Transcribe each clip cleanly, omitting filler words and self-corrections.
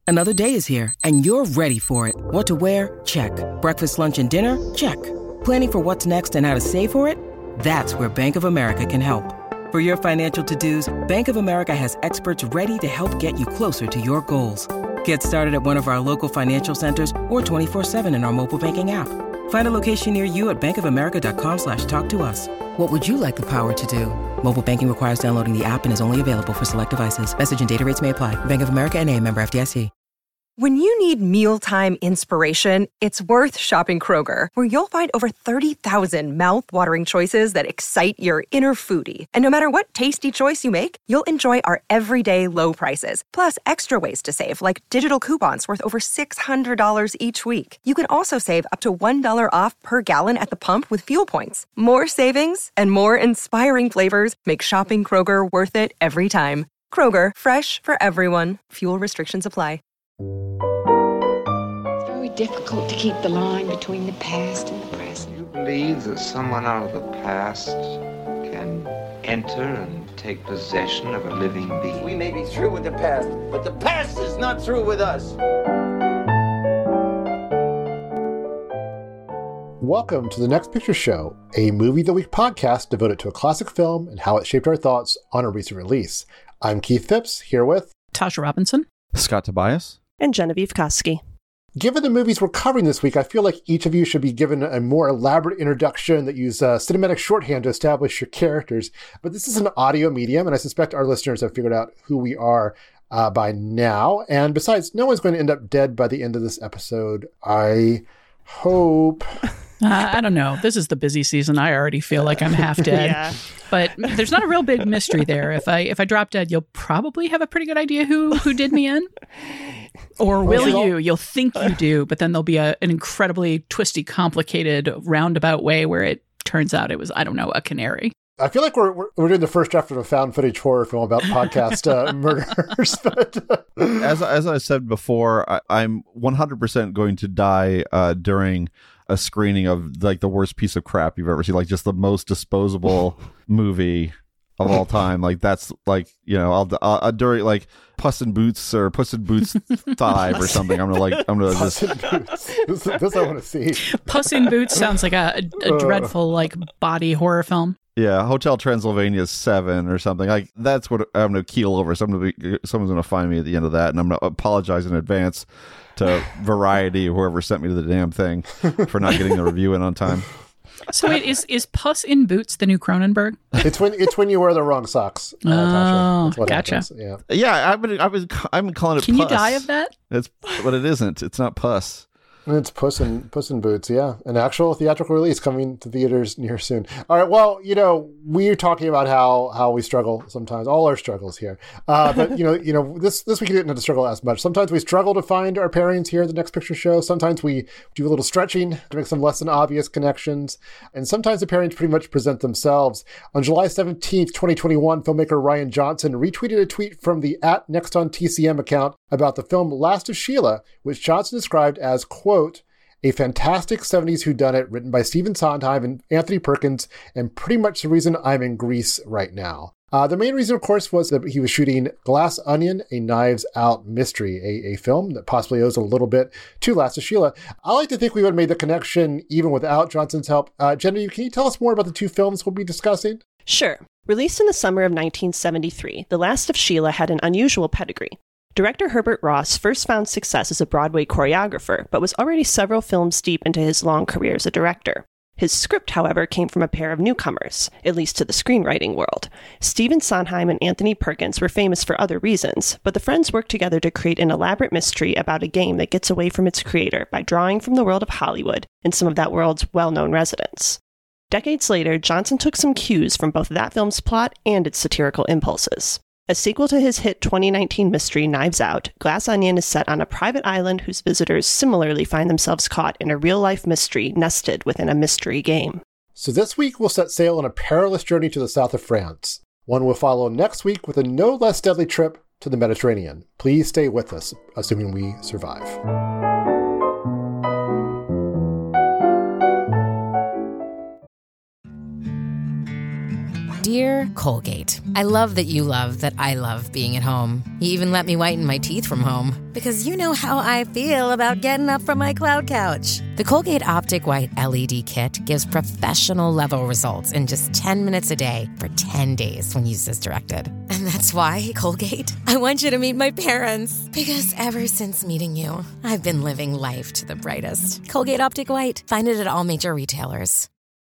Another day is here, and you're ready for it. What to wear? Check. Breakfast, lunch, and dinner? Check. Planning for what's next and how to save for it? That's where Bank of America can help. For your financial to-dos, Bank of America has experts ready to help get you closer to your goals. Get started at one of our local financial centers or 24/7 in our mobile banking app. Find a location near you at bankofamerica.com/talktous. What would you like the power to do? Mobile banking requires downloading the app and is only available for select devices. Message and data rates may apply. Bank of America N.A., member FDIC. When you need mealtime inspiration, it's worth shopping Kroger, where you'll find over 30,000 mouth-watering choices that excite your inner foodie. And no matter what tasty choice you make, you'll enjoy our everyday low prices, plus extra ways to save, like digital coupons worth over $600 each week. You can also save up to $1 off per gallon at the pump with fuel points. More savings and more inspiring flavors make shopping Kroger worth it every time. Kroger, fresh for everyone. Fuel restrictions apply. It's very difficult to keep the line between the past and the present. You believe that someone out of the past can enter and take possession of a living being? We may be through with the past, but the past is not through with us. Welcome to The Next Picture Show, a Movie of the Week podcast devoted to a classic film and how it shaped our thoughts on a recent release. I'm Keith Phipps, here with Tasha Robinson, Scott Tobias, and Genevieve Koski. Given the movies we're covering this week, I feel like each of you should be given a more elaborate introduction that use cinematic shorthand to establish your characters. But this is an audio medium, and I suspect our listeners have figured out who we are by now. And besides, no one's going to end up dead by the end of this episode. I hope. I don't know. This is the busy season. I already feel like I'm half dead. Yeah. But there's not a real big mystery there. If I drop dead, you'll probably have a pretty good idea who did me in. Or will you? You'll think you do, but then there'll be an incredibly twisty, complicated, roundabout way where it turns out it was, I don't know, a canary. I feel like we're doing the first draft of a found footage horror film about podcast murderers. But as I said before, I'm 100% going to die during a screening of like the worst piece of crap you've ever seen, like just the most disposable movie of all time. Like that's like, you know, I'll during like Puss in Boots or Puss in Boots 5 or something. I'm gonna Puss in Boots. This I want to see. Puss in Boots sounds like a dreadful like body horror film. Yeah, Hotel Transylvania 7 or something. Like that's what I'm gonna keel over. Someone's gonna find me at the end of that, and I'm gonna apologize in advance to Variety or whoever sent me to the damn thing for not getting the review in on time. So wait, is Puss in Boots the new Cronenberg? It's when you wear the wrong socks. Oh, Tasha. gotcha. Happens. Yeah. I'm calling it. Can Puss. you die of that? But it isn't. It's not Puss. It's Puss in Boots, yeah. An actual theatrical release coming to theaters near soon. All right, well, you know, we're talking about how we struggle sometimes, all our struggles here. But, you know, this week we didn't have to struggle as much. Sometimes we struggle to find our pairings here at the Next Picture Show. Sometimes we do a little stretching to make some less than obvious connections. And sometimes the pairings pretty much present themselves. On July 17th, 2021, filmmaker Ryan Johnson retweeted a tweet from the @NextOnTCM account about the film Last of Sheila, which Johnson described as, quote, a fantastic 70s whodunit written by Stephen Sondheim and Anthony Perkins, and pretty much the reason I'm in Greece right now. The main reason, of course, was that he was shooting Glass Onion, a Knives Out mystery, a film that possibly owes a little bit to Last of Sheila. I like to think we would have made the connection even without Johnson's help. Genevieve, can you tell us more about the two films we'll be discussing? Sure. Released in the summer of 1973, The Last of Sheila had an unusual pedigree. Director Herbert Ross first found success as a Broadway choreographer, but was already several films deep into his long career as a director. His script, however, came from a pair of newcomers, at least to the screenwriting world. Stephen Sondheim and Anthony Perkins were famous for other reasons, but the friends worked together to create an elaborate mystery about a game that gets away from its creator by drawing from the world of Hollywood and some of that world's well-known residents. Decades later, Johnson took some cues from both that film's plot and its satirical impulses. A sequel to his hit 2019 mystery Knives Out, Glass Onion is set on a private island whose visitors similarly find themselves caught in a real-life mystery nested within a mystery game. So this week we'll set sail on a perilous journey to the south of France. One will follow next week with a no less deadly trip to the Mediterranean. Please stay with us, assuming we survive. Dear Colgate, I love that you love that I love being at home. You even let me whiten my teeth from home. Because you know how I feel about getting up from my cloud couch. The Colgate Optic White LED Kit gives professional-level results in just 10 minutes a day for 10 days when used as directed. And that's why, Colgate, I want you to meet my parents. Because ever since meeting you, I've been living life to the brightest. Colgate Optic White. Find it at all major retailers.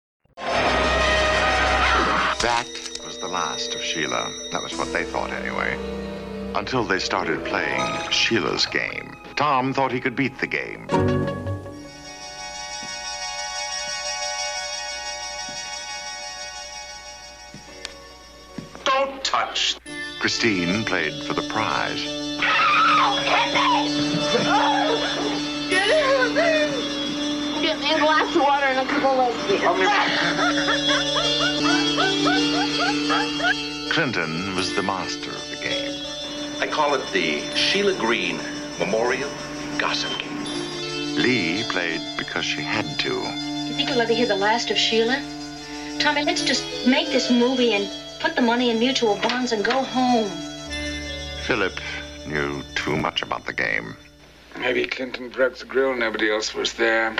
That was the last of Sheila. That was what they thought anyway. Until they started playing Sheila's game. Tom thought he could beat the game. Don't touch. Christine played for the prize. Get me a glass of water and a couple lesbians. Clinton was the master of the game. I call it the Sheila Green Memorial Gossip Game. Lee played because she had to. You think you'll ever hear the last of Sheila? Tommy, let's just make this movie and put the money in mutual bonds and go home. Philip knew too much about the game. Maybe Clinton broke the grill, nobody else was there.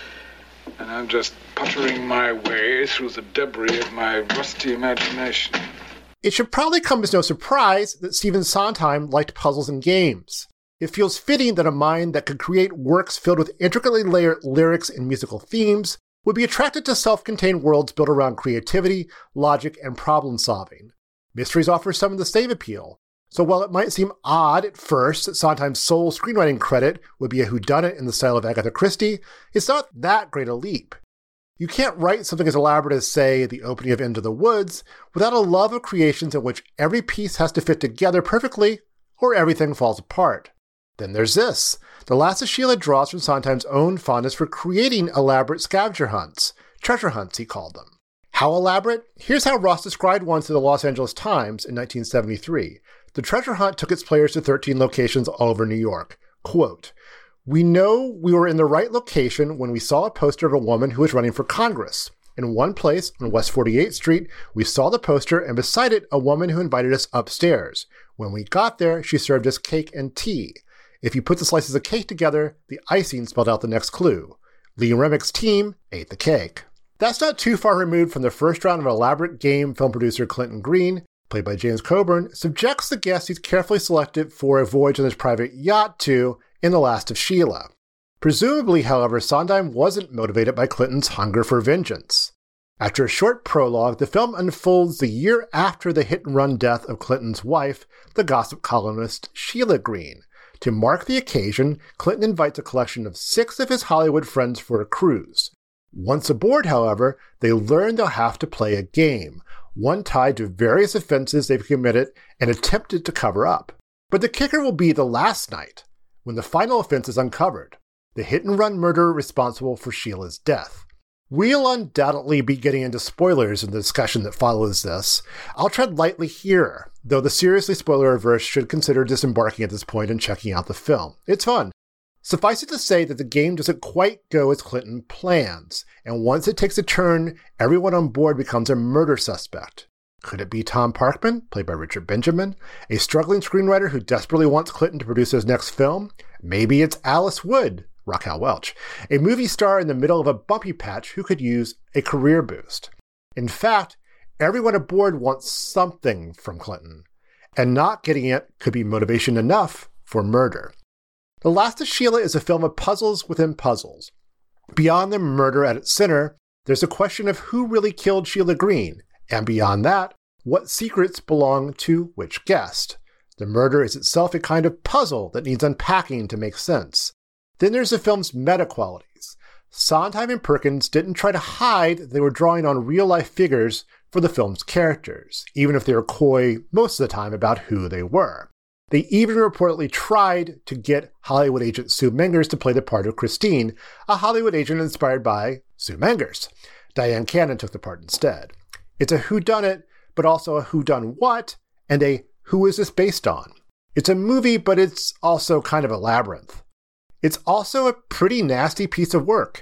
And I'm just puttering my way through the debris of my rusty imagination. It should probably come as no surprise that Stephen Sondheim liked puzzles and games. It feels fitting that a mind that could create works filled with intricately layered lyrics and musical themes would be attracted to self-contained worlds built around creativity, logic, and problem-solving. Mysteries offer some of the same appeal. So while it might seem odd at first that Sondheim's sole screenwriting credit would be a whodunit in the style of Agatha Christie, it's not that great a leap. You can't write something as elaborate as, say, the opening of Into the Woods without a love of creations in which every piece has to fit together perfectly or everything falls apart. Then there's this. The Last of Sheila draws from Sondheim's own fondness for creating elaborate scavenger hunts. Treasure hunts, he called them. How elaborate? Here's how Ross described one to the Los Angeles Times in 1973. The treasure hunt took its players to 13 locations all over New York. Quote, "We know we were in the right location when we saw a poster of a woman who was running for Congress. In one place on West 48th Street, we saw the poster and beside it a woman who invited us upstairs. When we got there, she served us cake and tea. If you put the slices of cake together, the icing spelled out the next clue. Lee Remick's team ate the cake." That's not too far removed from the first round of elaborate game film producer Clinton Green, played by James Coburn, subjects the guests he's carefully selected for a voyage on his private yacht to in The Last of Sheila. Presumably, however, Sondheim wasn't motivated by Clinton's hunger for vengeance. After a short prologue, the film unfolds the year after the hit-and-run death of Clinton's wife, the gossip columnist Sheila Green. To mark the occasion, Clinton invites a collection of 6 of his Hollywood friends for a cruise. Once aboard, however, they learn they'll have to play a game, one tied to various offenses they've committed and attempted to cover up. But the kicker will be the last night, when the final offense is uncovered, the hit-and-run murderer responsible for Sheila's death. We'll undoubtedly be getting into spoilers in the discussion that follows this. I'll tread lightly here, though the seriously spoiler-averse should consider disembarking at this point and checking out the film. It's fun. Suffice it to say that the game doesn't quite go as Clinton plans, and once it takes a turn, everyone on board becomes a murder suspect. Could it be Tom Parkman, played by Richard Benjamin, a struggling screenwriter who desperately wants Clinton to produce his next film? Maybe it's Alice Wood, Raquel Welch, a movie star in the middle of a bumpy patch who could use a career boost. In fact, everyone aboard wants something from Clinton, and not getting it could be motivation enough for murder. The Last of Sheila is a film of puzzles within puzzles. Beyond the murder at its center, there's a question of who really killed Sheila Green, and beyond that, what secrets belong to which guest. The murder is itself a kind of puzzle that needs unpacking to make sense. Then there's the film's meta-qualities. Sondheim and Perkins didn't try to hide that they were drawing on real-life figures for the film's characters, even if they were coy most of the time about who they were. They even reportedly tried to get Hollywood agent Sue Mengers to play the part of Christine, a Hollywood agent inspired by Sue Mengers. Diane Cannon took the part instead. It's a whodunit, but also a whodunwhat, and a who is this based on. It's a movie, but it's also kind of a labyrinth. It's also a pretty nasty piece of work.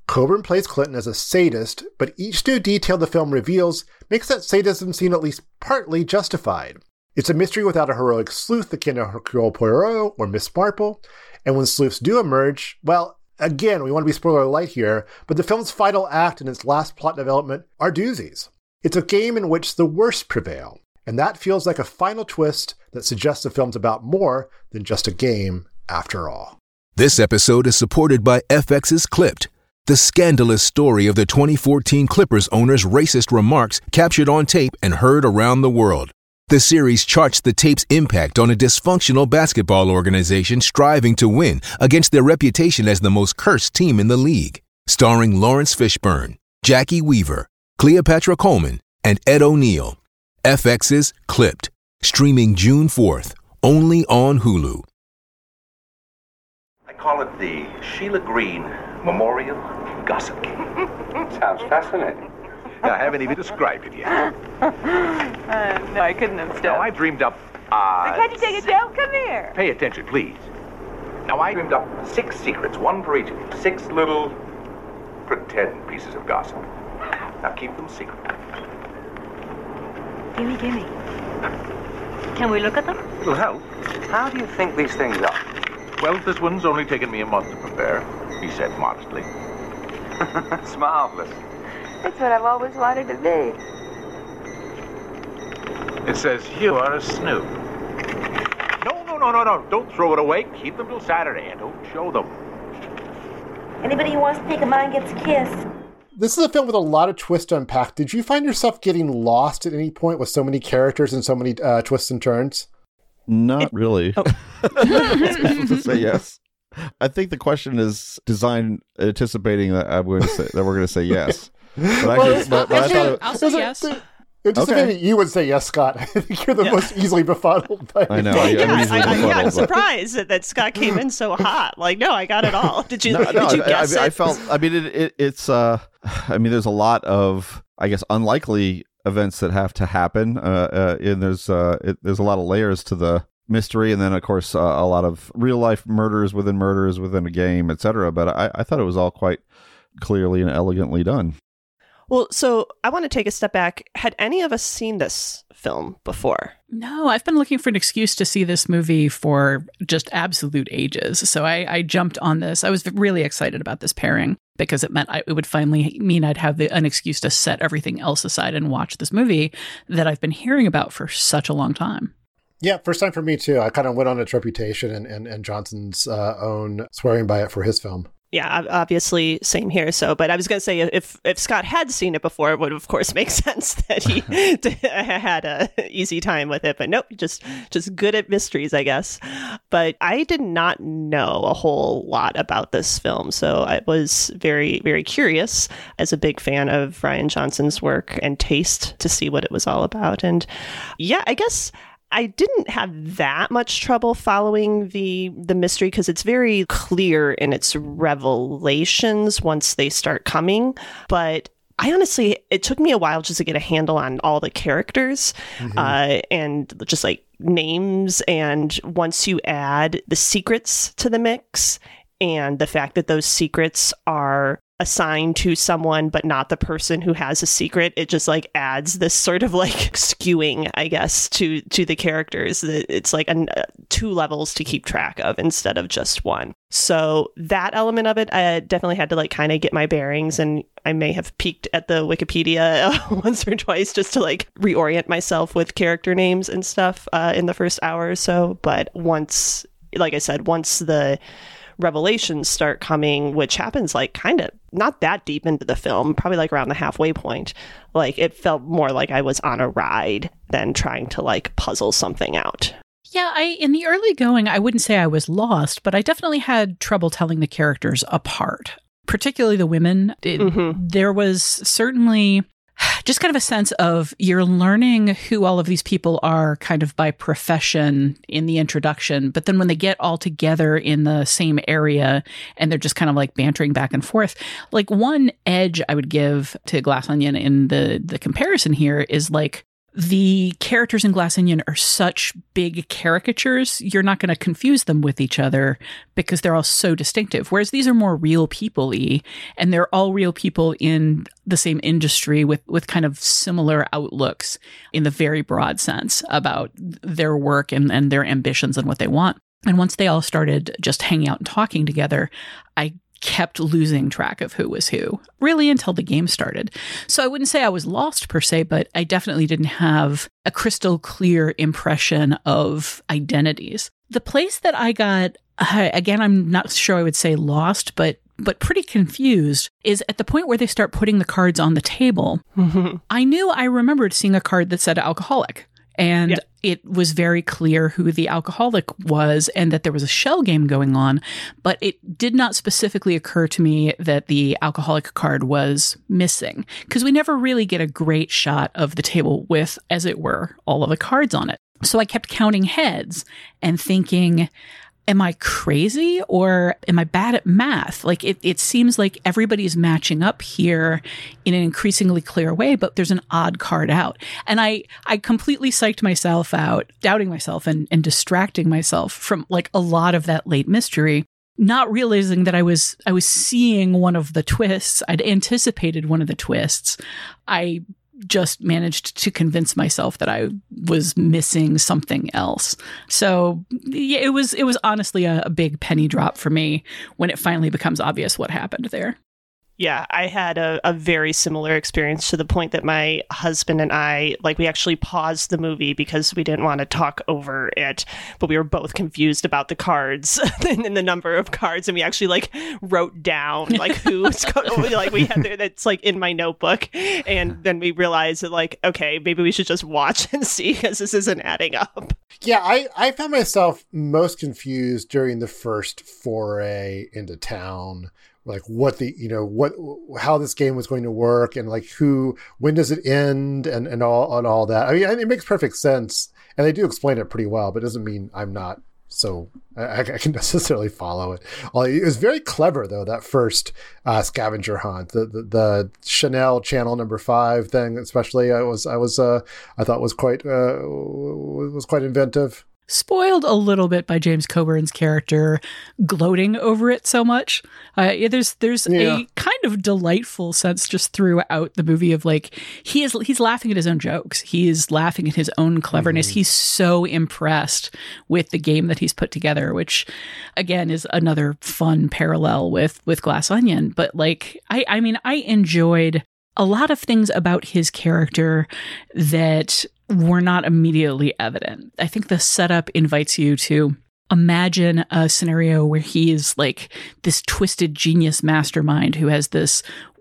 Coburn plays Clinton as a sadist, but each new detail the film reveals makes that sadism seem at least partly justified. It's a mystery without a heroic sleuth akin to Hercule Poirot or Miss Marple, and when sleuths do emerge, well, again, we want to be spoiler light here, but the film's final act and its last plot development are doozies. It's a game in which the worst prevail, and that feels like a final twist that suggests the film's about more than just a game after all. This episode is supported by FX's Clipped, the scandalous story of the 2014 Clippers owner's racist remarks captured on tape and heard around the world. The series charts the tape's impact on a dysfunctional basketball organization striving to win against their reputation as the most cursed team in the league. Starring Lawrence Fishburne, Jackie Weaver, Cleopatra Coleman, and Ed O'Neill. FX's Clipped, streaming June 4th, only on Hulu. I call it the Sheila Green Memorial Gossip Game. Sounds fascinating. I haven't even described it yet. No, I couldn't have Now, I dreamed up... Can't you take a joke? Come here. Pay attention, please. Now, I dreamed up 6 secrets, one for each of you. 6 little pretend pieces of gossip. Now, keep them secret. Gimme. Can we look at them? It'll help. How do you think these things are? Well, this one's only taken me a month to prepare, he said modestly. It's marvelous. It's what I've always wanted to be. It says, you are a snoop. No. Don't throw it away. Keep them till Saturday and don't show them. Anybody who wants to take a mine gets a kiss. This is a film with a lot of twists to unpack. Did you find yourself getting lost at any point with so many characters and so many twists and turns? Not really. Oh. To say yes. I think the question is designed anticipating that we're going to say yes. But I'll say yes. Maybe you would say yes, Scott. I think you're the most easily befuddled. I know. I'm surprised that Scott came in so hot. Like, no, I got it all. Did you guess it? I felt. I mean, it's. I mean, there's a lot of, I guess, unlikely events that have to happen, and there's a lot of layers to the mystery, and then of course a lot of real life murders within a game, etc. But I thought it was all quite clearly and elegantly done. Well, so I want to take a step back. Had any of us seen this film before? No, I've been looking for an excuse to see this movie for just absolute ages. So I jumped on this. I was really excited about this pairing because it meant it would finally mean I'd have an excuse to set everything else aside and watch this movie that I've been hearing about for such a long time. Yeah, first time for me too. I kind of went on its reputation and Johnson's own swearing by it for his film. Yeah, obviously, same here. So, but I was going to say, if Scott had seen it before, it would, of course, make sense that he had a easy time with it. But nope, just good at mysteries, I guess. But I did not know a whole lot about this film. So I was very, very curious, as a big fan of Rian Johnson's work and taste, to see what it was all about. And yeah, I guess I didn't have that much trouble following the mystery because it's very clear in its revelations once they start coming. But I honestly, it took me a while just to get a handle on all the characters and just like names. And once you add the secrets to the mix and the fact that those secrets are assigned to someone but not the person who has a secret, it just like adds this sort of like skewing, I guess, to the characters. It's like 2 levels to keep track of instead of just one. So that element of it, I definitely had to like kind of get my bearings, and I may have peeked at the Wikipedia once or twice just to like reorient myself with character names and stuff in the first hour or so. But once, like I said, once the revelations start coming, which happens like kind of not that deep into the film, probably like around the halfway point, like it felt more like I was on a ride than trying to like puzzle something out. Yeah, in the early going, I wouldn't say I was lost, but I definitely had trouble telling the characters apart, particularly the women. There was certainly just kind of a sense of you're learning who all of these people are kind of by profession in the introduction. But then when they get all together in the same area and they're just kind of like bantering back and forth, like one edge I would give to Glass Onion in the comparison here is like the characters in Glass Onion are such big caricatures, you're not going to confuse them with each other because they're all so distinctive. Whereas these are more real people-y, and they're all real people in the same industry with kind of similar outlooks in the very broad sense about their work and their ambitions and what they want. And once they all started just hanging out and talking together, I kept losing track of who was who, really until the game started. So I wouldn't say I was lost per se, but I definitely didn't have a crystal clear impression of identities. The place that I got, again, I'm not sure I would say lost, but pretty confused, is at the point where they start putting the cards on the table. I remembered seeing a card that said alcoholic. And it was very clear who the alcoholic was and that there was a shell game going on, but it did not specifically occur to me that the alcoholic card was missing because we never really get a great shot of the table with, as it were, all of the cards on it. So I kept counting heads and thinking, am I crazy or am I bad at math? Like it seems like everybody's matching up here in an increasingly clear way, but there's an odd card out. And I completely psyched myself out, doubting myself and distracting myself from like a lot of that late mystery, not realizing that I was seeing one of the twists. I'd anticipated one of the twists. I just managed to convince myself that I was missing something else. So yeah, it was honestly a big penny drop for me when it finally becomes obvious what happened there. Yeah, I had a very similar experience to the point that my husband and I, we actually paused the movie because we didn't want to talk over it, but we were both confused about the cards and the number of cards, and we actually wrote down who's we had that's in my notebook, and then we realized that okay, maybe we should just watch and see because this isn't adding up. Yeah, I found myself most confused during the first foray into town. What how this game was going to work and when does it end and all that. I mean, it makes perfect sense and they do explain it pretty well, but it doesn't mean I'm not so I can necessarily follow it. It was very clever though, that first scavenger hunt, the Chanel Channel number 5 thing, especially I thought was quite inventive. Spoiled a little bit by James Coburn's character gloating over it so much. There's a kind of delightful sense just throughout the movie of he's laughing at his own jokes. He's laughing at his own cleverness. He's so impressed with the game that he's put together, which again is another fun parallel with Glass Onion. But I enjoyed a lot of things about his character that were not immediately evident. I think the setup invites you to imagine a scenario where he is this twisted genius mastermind who has this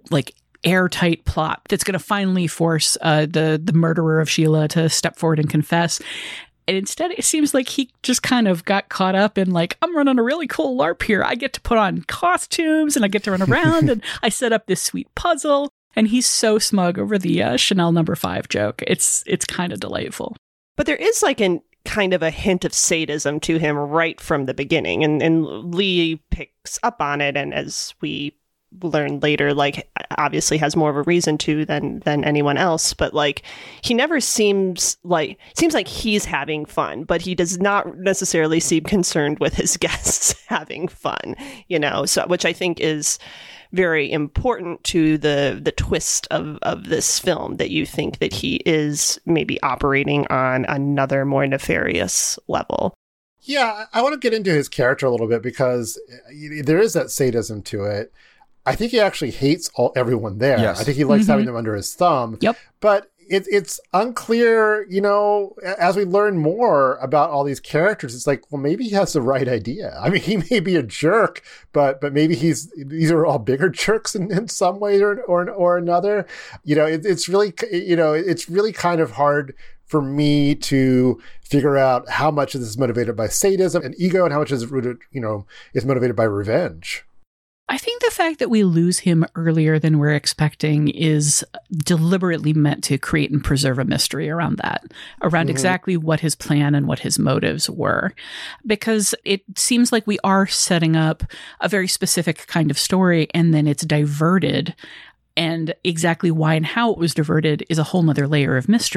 airtight plot that's going to finally force the murderer of Sheila to step forward and confess. And instead, it seems like he just kind of got caught up in I'm running a really cool LARP here. I get to put on costumes and I get to run around and I set up this sweet puzzle. And he's so smug over the Chanel number 5 joke. It's kind of delightful. But there is kind of a hint of sadism to him right from the beginning. And Lee picks up on it. And as we learn later, obviously has more of a reason to than anyone else. But he never seems like he's having fun, but he does not necessarily seem concerned with his guests having fun, so which I think is very important to the twist of this film, that you think that he is maybe operating on another more nefarious level. Yeah, I want to get into his character a little bit because there is that sadism to it. I think he actually hates everyone there. Yes. I think he likes having them under his thumb. Yep. But it's unclear, as we learn more about all these characters, it's well, maybe he has the right idea. I mean, he may be a jerk, but maybe these are all bigger jerks in some way or another. It's really, it's really kind of hard for me to figure out how much of this is motivated by sadism and ego and how much is rooted, is motivated by revenge. I think the fact that we lose him earlier than we're expecting is deliberately meant to create and preserve a mystery around that, around exactly what his plan and what his motives were. Because it seems like we are setting up a very specific kind of story and then it's diverted. And exactly why and how it was diverted is a whole nother layer of mystery.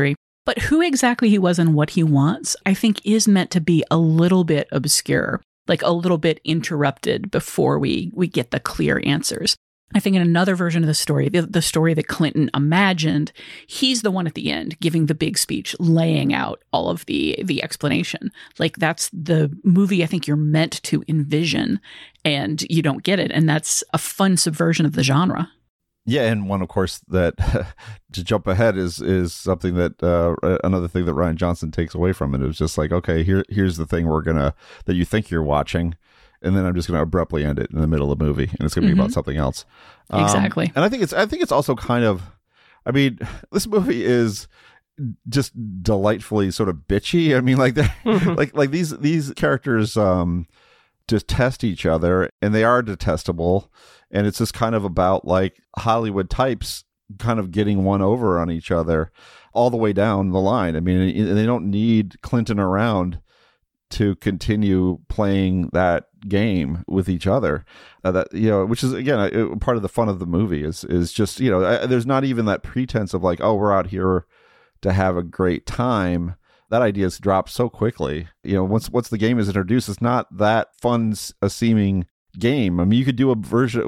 But who exactly he was and what he wants, I think is meant to be a little bit obscure, like a little bit interrupted before we get the clear answers. I think in another version of the story, the story that Clinton imagined, he's the one at the end giving the big speech, laying out all of the explanation. Like that's the movie I think you're meant to envision, and you don't get it. And that's a fun subversion of the genre. Yeah, and one, of course, that to jump ahead is something that another thing that Rian Johnson takes away from it. It was just like, okay, here's the thing that you think you're watching. And then I'm just going to abruptly end it in the middle of the movie, and it's going to be about something else. Exactly. And I think it's also kind of, I mean, this movie is just delightfully sort of bitchy. I mean, like like these characters just test each other, and they are detestable. And it's just kind of about like Hollywood types kind of getting one over on each other all the way down the line. I mean, they don't need Clinton around to continue playing that game with each other, which is again part of the fun of the movie is just there's not even that pretense of like, oh, we're out here to have a great time. That idea is dropped so quickly. Once the game is introduced, it's not that fun a seeming game. I mean, we could do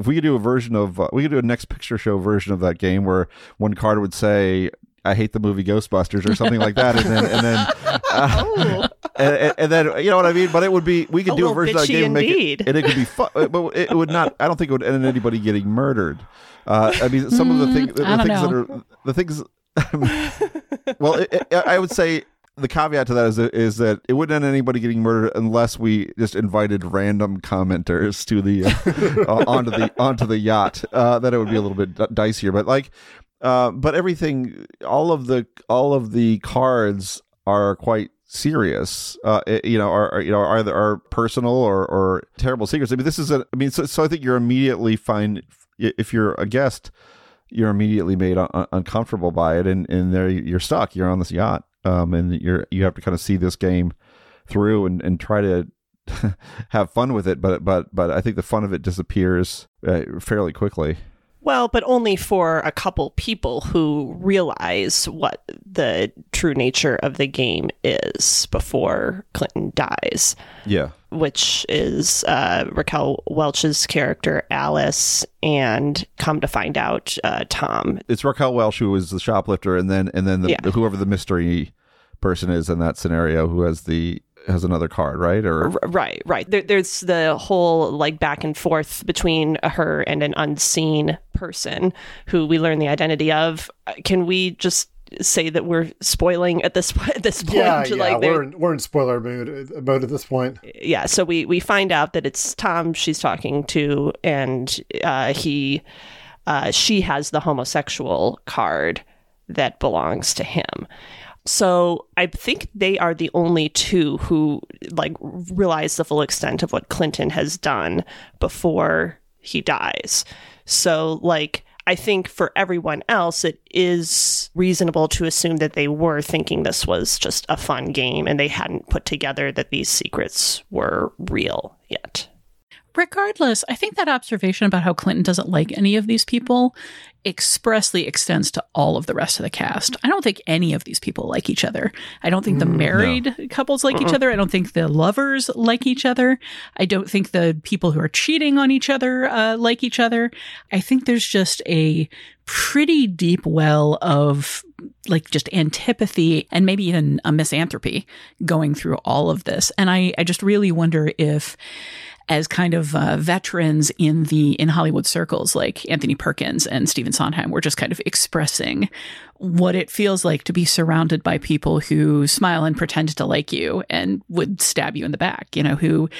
a next picture show version of that game where one card would say, I hate the movie Ghostbusters or something like that, and then you know what I mean. But it would be, we could do a version of that game and make it, and it could be fun. But it would not. I don't think it would end in anybody getting murdered. I mean, some of the things. Well, I would say the caveat to that is that it wouldn't end anybody getting murdered unless we just invited random commenters to the onto the yacht. That it would be a little bit dicier, but like. But everything, all of the cards are quite serious. Are personal or terrible secrets. I mean, so I think you're immediately fine if you're a guest. You're immediately made uncomfortable by it, and there you're stuck. You're on this yacht, and you have to kind of see this game through and try to have fun with it. But I think the fun of it disappears fairly quickly. Well, but only for a couple people who realize what the true nature of the game is before Clinton dies. Yeah. Which is Raquel Welch's character, Alice, and come to find out, Tom. It's Raquel Welch who is the shoplifter, and then whoever the mystery person is in that scenario who has another card, right? Or right. There's the whole like back and forth between her and an unseen person who we learn the identity of. Can we just say that we're spoiling at this point? Yeah, like we're in spoiler mode at this point. Yeah, so we find out that it's Tom she's talking to, and she has the homosexual card that belongs to him. So I think they are the only two who like realize the full extent of what Clinton has done before he dies. So like, I think for everyone else, it is reasonable to assume that they were thinking this was just a fun game and they hadn't put together that these secrets were real yet. Regardless, I think that observation about how Clinton doesn't like any of these people expressly extends to all of the rest of the cast. I don't think any of these people like each other. I don't think the married couples like each other. I don't think the lovers like each other. I don't think the people who are cheating on each other like each other. I think there's just a pretty deep well of like just antipathy and maybe even a misanthropy going through all of this. And I just really wonder if, as kind of veterans in Hollywood circles like Anthony Perkins and Stephen Sondheim, were just kind of expressing what it feels like to be surrounded by people who smile and pretend to like you and would stab you in the back, who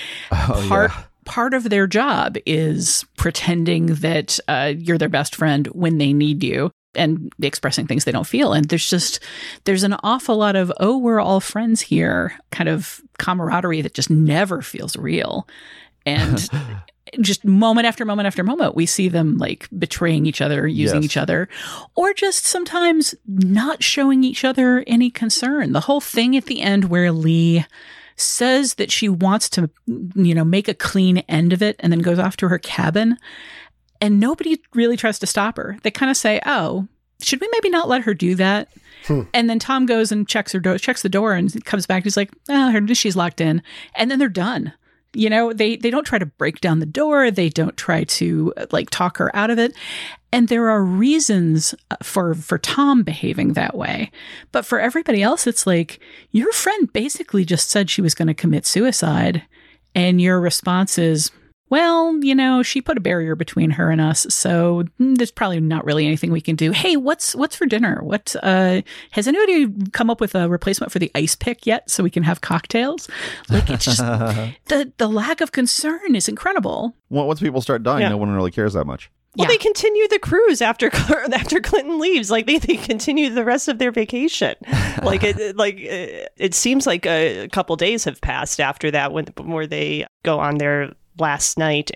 part of their job is pretending that you're their best friend when they need you and expressing things they don't feel. And there's an awful lot of, oh, we're all friends here, kind of camaraderie that just never feels real. And just moment after moment after moment, we see them like betraying each other, using each other, or just sometimes not showing each other any concern. The whole thing at the end where Lee says that she wants to, make a clean end of it and then goes off to her cabin and nobody really tries to stop her. They kind of say, oh, should we maybe not let her do that? And then Tom goes and checks the door and comes back. He's like, she's locked in. And then they're done. You know, they don't try to break down the door. They don't try to like talk her out of it. And there are reasons for Tom behaving that way. But for everybody else, it's like, your friend basically just said she was going to commit suicide. And your response is, well, you know, she put a barrier between her and us, so there's probably not really anything we can do. Hey, what's for dinner? What has anybody come up with a replacement for the ice pick yet, so we can have cocktails? Like, it's just the lack of concern is incredible. Well, once people start dying, no one really cares that much. Well, they continue the cruise after Clinton leaves. Like they continue the rest of their vacation. Like it seems like a couple days have passed after that where they go on their last night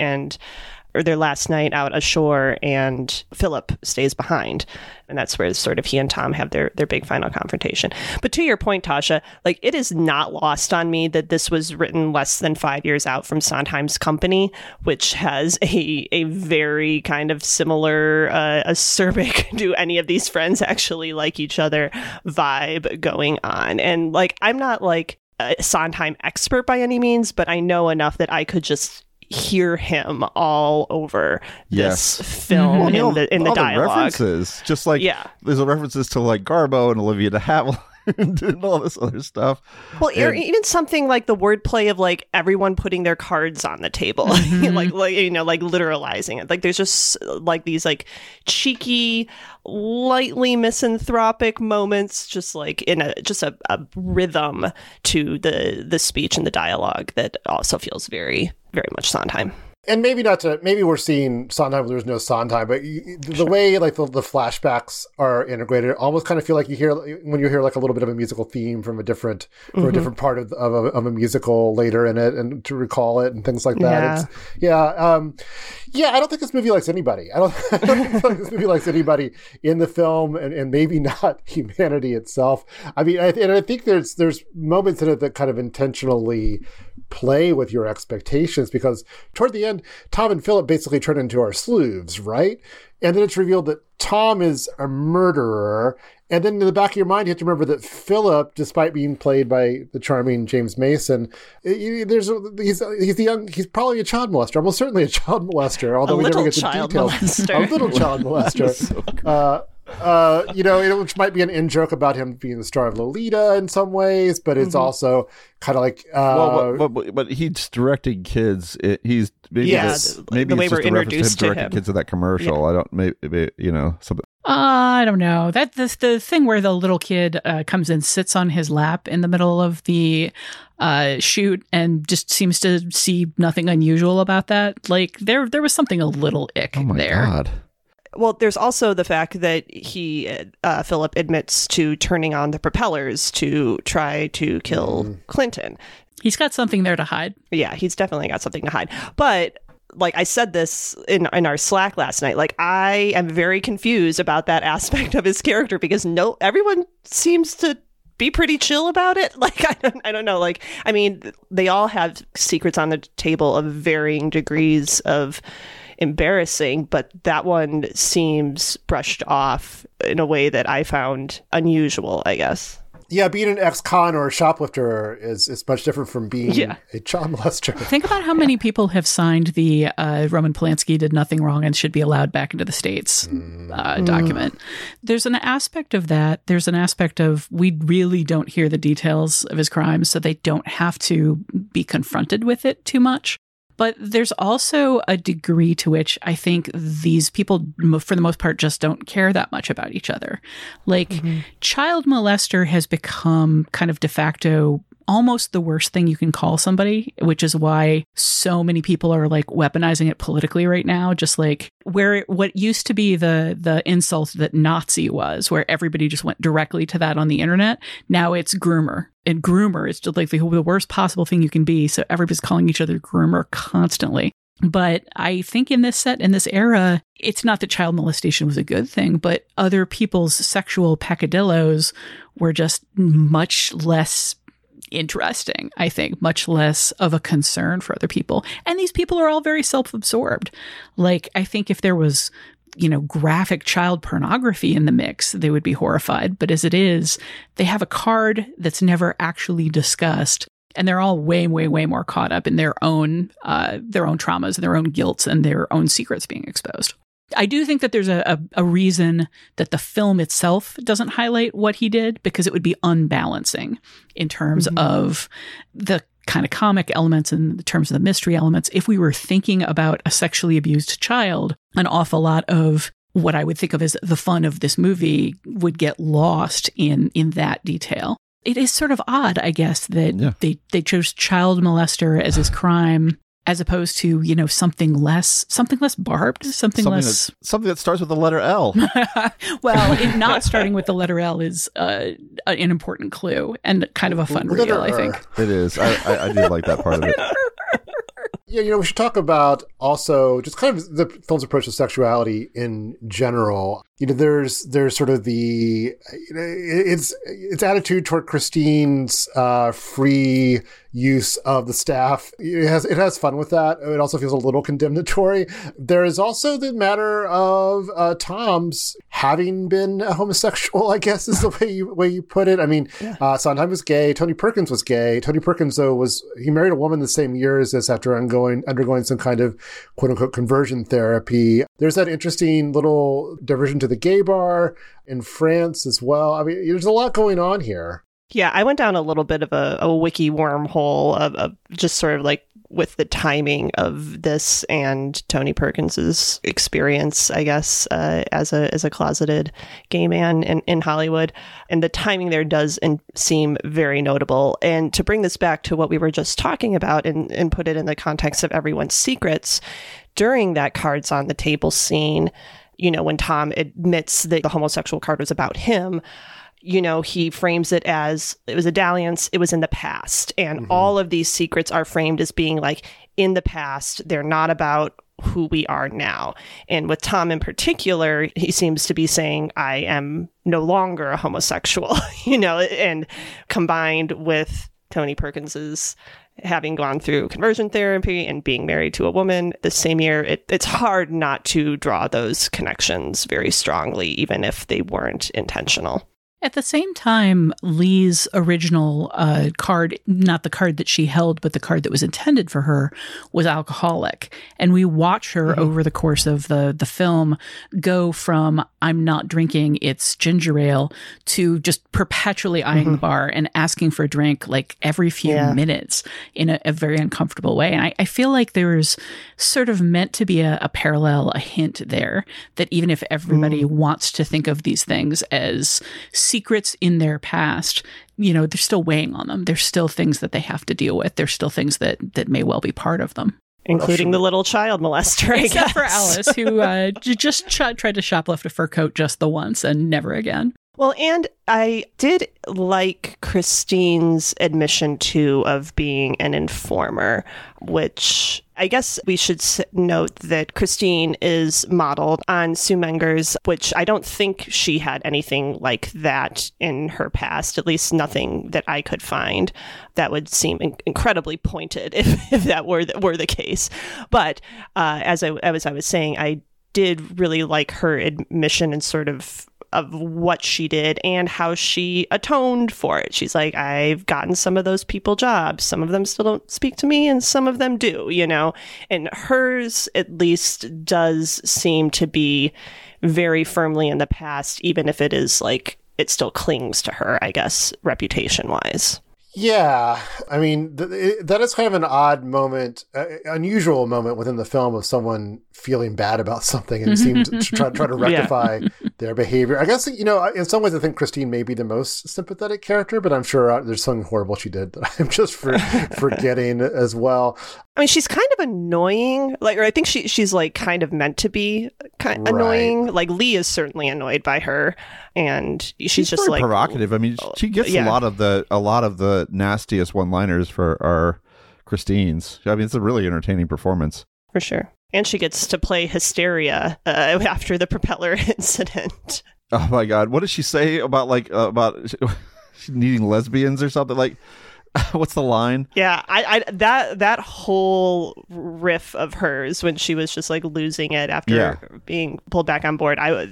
out ashore, and Philip stays behind. And that's where sort of he and Tom have their big final confrontation. But to your point, Tasha, like, it is not lost on me that this was written less than 5 years out from Sondheim's Company, which has a very kind of similar acerbic, do any of these friends actually like each other vibe going on. And like, I'm not like a Sondheim expert by any means, but I know enough that I could just hear him all over this film in the dialogue. The references, just like there's references to like Garbo and Olivia de Havilland and all this other stuff. Well, even something like the wordplay of like everyone putting their cards on the table, like you know, like literalizing it. Like there's just like these like cheeky, lightly misanthropic moments, just like in a rhythm to the speech and the dialogue that also feels very, very much Sondheim. And maybe we're seeing Sondheim, there's no Sondheim, but the way like the flashbacks are integrated, I almost kind of feel like you hear like a little bit of a musical theme from a different part of a musical later in it, and to recall it and things like that. I don't think this movie likes anybody. I don't think this movie likes anybody in the film, and maybe not humanity itself. I mean, I think there's moments in it that kind of intentionally play with your expectations, because toward the end, Tom and Philip basically turn into our sleuths, right? And then it's revealed that Tom is a murderer. And then in the back of your mind, you have to remember that Philip, despite being played by the charming James Mason, he's probably a child molester, almost certainly a child molester, although we never get the details. A little child molester. You know, which might be an in-joke about him being the star of Lolita in some ways, but it's also kind of like but he's directing kids. Maybe the way we're introduced to him. Kids in that commercial. I don't maybe you know something. I don't know. That the thing where the little kid comes and sits on his lap in the middle of the shoot and just seems to see nothing unusual about that. Like there was something a little ick there. Oh my God. Well, there's also the fact that Philip admits to turning on the propellers to try to kill Clinton. He's got something there to hide. Yeah, he's definitely got something to hide. But like I said this in our Slack last night, like I am very confused about that aspect of his character, because everyone seems to be pretty chill about it. Like, I don't know. Like, I mean, they all have secrets on the table of varying degrees of embarrassing, but that one seems brushed off in a way that I found unusual, I guess. Yeah, being an ex-con or a shoplifter is much different from being a child molester. Think about how many people have signed the Roman Polanski did nothing wrong and should be allowed back into the States document. There's an aspect of that. There's an aspect of we really don't hear the details of his crimes, so they don't have to be confronted with it too much. But there's also a degree to which I think these people, for the most part, just don't care that much about each other. Like, child molester has become kind of de facto almost the worst thing you can call somebody, which is why so many people are like weaponizing it politically right now. Just like what used to be the insult that Nazi was, where everybody just went directly to that on the internet. Now it's groomer. And groomer is just like the worst possible thing you can be. So everybody's calling each other groomer constantly. But I think in this era, it's not that child molestation was a good thing, but other people's sexual peccadillos were just much less interesting, I think, much less of a concern for other people. And these people are all very self-absorbed. Like, I think if there was graphic child pornography in the mix, they would be horrified. But as it is, they have a card that's never actually discussed. And they're all way, way, way more caught up in their own traumas and their own guilts and their own secrets being exposed. I do think that there's a reason that the film itself doesn't highlight what he did, because it would be unbalancing in terms of the kind of comic elements and in terms of the mystery elements. If we were thinking about a sexually abused child, an awful lot of what I would think of as the fun of this movie would get lost in that detail. It is sort of odd, I guess, that they chose child molester as his crime, as opposed to, something less barbed, something that starts with the letter L. Well, it not starting with the letter L is an important clue and kind of a fun reveal, I think. It is. I do like that part of it. Yeah, we should talk about also just kind of the film's approach to sexuality in general. There's sort of the its attitude toward Christine's free use of the staff. It has fun with that. It also feels a little condemnatory. There is also the matter of Tom's having been a homosexual, I guess is the way you put it. I mean, Sondheim was gay. Tony Perkins was gay. Tony Perkins, though, he married a woman the same year as this after undergoing some kind of quote unquote conversion therapy. There's that interesting little diversion to the gay bar in France as well. I mean, there's a lot going on here. Yeah, I went down a little bit of a wiki wormhole of just sort of like with the timing of this and Tony Perkins's experience, I guess, as a closeted gay man in Hollywood. And the timing there does seem very notable. And to bring this back to what we were just talking about and put it in the context of everyone's secrets, during that cards on the table scene, when Tom admits that the homosexual card was about him, he frames it as it was a dalliance, it was in the past. And all of these secrets are framed as being like in the past. They're not about who we are now. And with Tom in particular, he seems to be saying, I am no longer a homosexual, and combined with Tony Perkins's having gone through conversion therapy and being married to a woman the same year, it's hard not to draw those connections very strongly, even if they weren't intentional. At the same time, Lee's original card, not the card that she held, but the card that was intended for her, was alcoholic. And we watch her over the course of the film go from, I'm not drinking, it's ginger ale, to just perpetually eyeing the bar and asking for a drink like every few minutes in a very uncomfortable way. And I feel like there's sort of meant to be a parallel, a hint there, that even if everybody wants to think of these things as secrets in their past, they're still weighing on them. There's still things that they have to deal with. There's still things that may well be part of them. Including the little child molester, I Except guess. for Alice, who just tried to shoplift a fur coat just the once and never again. Well, and I did like Christine's admission, too, of being an informer, which I guess we should note that Christine is modeled on Sue Mengers, which I don't think she had anything like that in her past, at least nothing that I could find. That would seem incredibly pointed if that were the case. But as I was saying, I did really like her admission and sort of what she did and how she atoned for it. She's like, I've gotten some of those people jobs. Some of them still don't speak to me and some of them do, and hers at least does seem to be very firmly in the past, even if it is like, it still clings to her, I guess, reputation wise. Yeah, I mean, that is kind of an odd moment, unusual moment within the film of someone feeling bad about something and seem to try to rectify their behavior. I guess, in some ways I think Christine may be the most sympathetic character, but I'm sure there's something horrible she did that I'm just forgetting as well. I mean, she's kind of annoying. Or I think she's like kind of meant to be annoying. Like Lee is certainly annoyed by her, and she's just very like provocative. I mean, she gets a lot of the nastiest one-liners for our Christines. I mean, it's a really entertaining performance for sure. And she gets to play Hysteria after the propeller incident. Oh my God! What does she say about needing lesbians or something like? What's the line? Yeah, I that whole riff of hers when she was just like losing it after being pulled back on board. I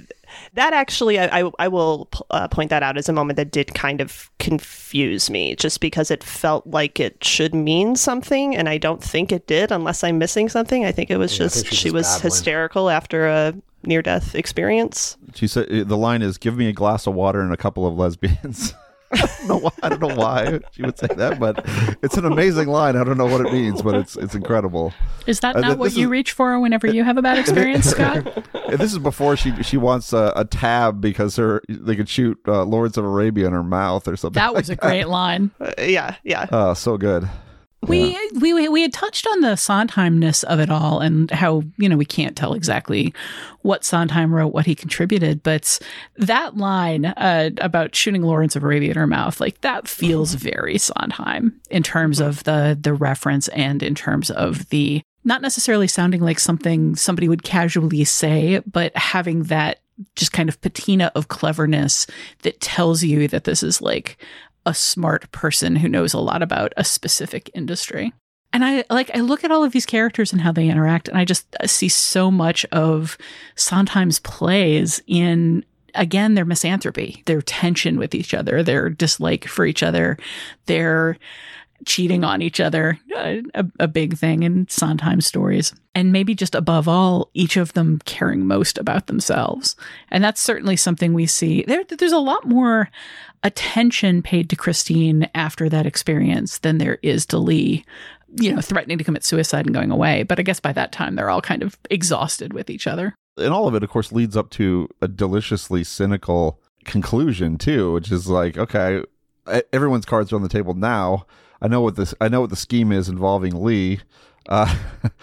will point that out as a moment that did kind of confuse me, just because it felt like it should mean something, and I don't think it did, unless I'm missing something. I think it was just she was hysterical after a near-death experience. She said the line is, "Give me a glass of water and a couple of lesbians." I don't know why she would say that, but it's an amazing line. I don't know what it means, but it's incredible. Is that not what you reach for whenever you have a bad experience, Scott? This is before she wants a tab because they could shoot Lawrence of Arabia in her mouth or something. That was a great line. Yeah. Oh, so good. We had touched on the Sondheimness of it all and how, we can't tell exactly what Sondheim wrote, what he contributed, but that line about shooting Lawrence of Arabia in her mouth, like that feels very Sondheim in terms of the reference and in terms of the not necessarily sounding like something somebody would casually say, but having that just kind of patina of cleverness that tells you that this is like a smart person who knows a lot about a specific industry. And I look at all of these characters and how they interact, and I just see so much of Sondheim's plays in, again, their misanthropy, their tension with each other, their dislike for each other, their cheating on each other, a big thing in Sondheim stories. And maybe just above all, each of them caring most about themselves. And that's certainly something we see. There's a lot more attention paid to Christine after that experience than there is to Lee, threatening to commit suicide and going away. But I guess by that time, they're all kind of exhausted with each other. And all of it, of course, leads up to a deliciously cynical conclusion, too, which is like, okay, everyone's cards are on the table now. I know what the scheme is involving Lee. In the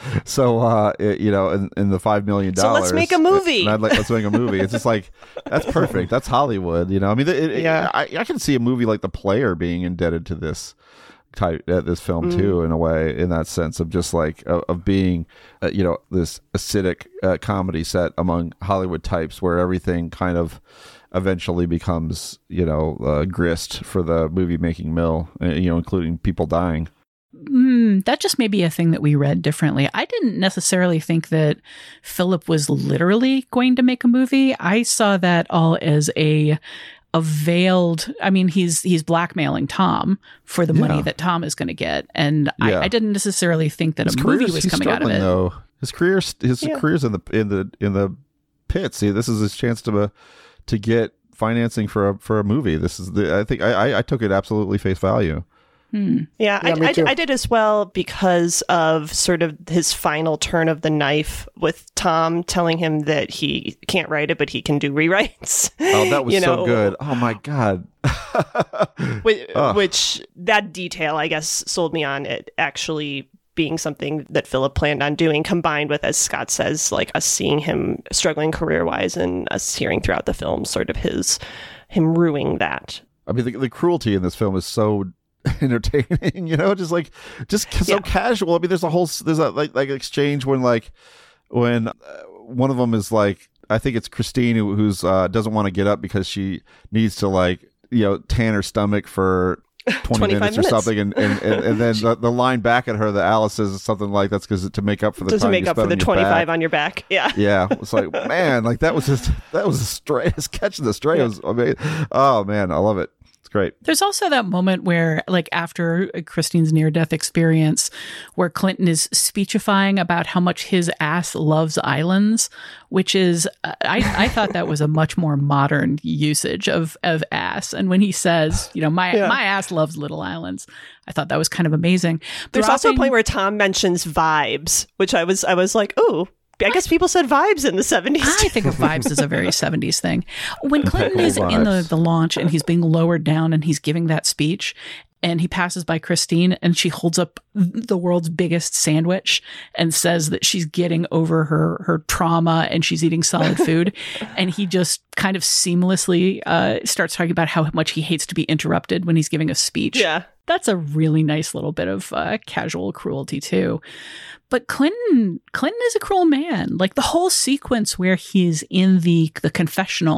$5 million. So let's make a movie. Let's make a movie. It's just like, that's perfect. That's Hollywood. I mean, I can see a movie like The Player being indebted to this this film too, in a way, in that sense of just like of being, this acidic comedy set among Hollywood types where everything kind of eventually becomes, grist for the movie making mill, including people dying. That just may be a thing that we read differently. I didn't necessarily think that Philip was literally going to make a movie. I saw that all as a veiled, I mean, he's blackmailing Tom for the money that Tom is going to get. And I didn't necessarily think that a movie was coming out of it. Though. His career's in the pits. See, this is his chance to get financing for a movie. This is I think I took it absolutely face value. Yeah, I did as well, because of sort of his final turn of the knife with Tom telling him that he can't write it, but he can do rewrites. Oh, that was so good. Oh my God. Which that detail, I guess, sold me on it actually being something that Philip planned on doing, combined with, as Scott says, like us seeing him struggling career-wise and us hearing throughout the film sort of him ruining that. I mean, the cruelty in this film is so entertaining, just so casual. I mean, there's a like exchange when one of them is like, I think it's Christine who's doesn't want to get up because she needs to tan her stomach for 20 minutes or something, and then the line back at her that Alice says is something like, that's because to make up for the doesn't time make you up for the 25 on your back. Yeah, it's like, man, like that was a stray catch in the stray. It was amazing. Oh man, I love it. It's great. There's also that moment where, like, after Christine's near-death experience, where Clinton is speechifying about how much his ass loves islands, which is, I thought that was a much more modern usage of ass. And when he says, my ass loves little islands, I thought that was kind of amazing. There's also a point where Tom mentions vibes, which I was like, ooh. I guess people said vibes in the 70s. I think of vibes as a very 70s thing. When Clinton is in the launch and he's being lowered down and he's giving that speech, and he passes by Christine and she holds up the world's biggest sandwich and says that she's getting over her trauma and she's eating solid food. And he just kind of seamlessly starts talking about how much he hates to be interrupted when he's giving a speech. Yeah. That's a really nice little bit of casual cruelty too. But Clinton is a cruel man. Like the whole sequence where he's in the confessional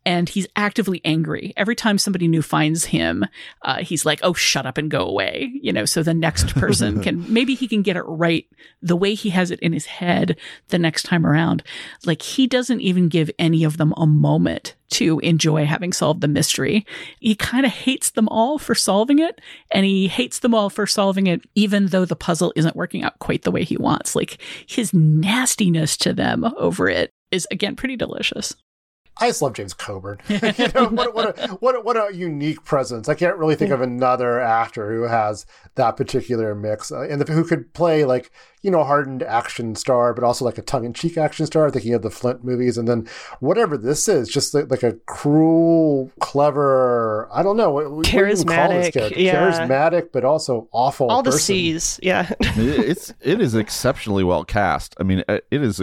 and he's actively angry. Every time somebody new finds him, he's like, oh, shut up and go away. So the next person maybe he can get it right the way he has it in his head the next time around. Like, he doesn't even give any of them a moment to enjoy having solved the mystery. He kind of hates them all for solving it, and he hates them all for solving it even though the puzzle isn't working out quite the way he wants. Like, his nastiness to them over it is, again, pretty delicious. I just love James Coburn. What a unique presence. I can't really think of another actor who has that particular mix, and who could play like, a hardened action star, but also like a tongue-in-cheek action star, thinking of the Flint movies. And then whatever this is, just like a cruel, clever, I don't know, what do you even call this character? Charismatic, but also awful. All person. The C's, yeah. It is exceptionally well cast. I mean, it is,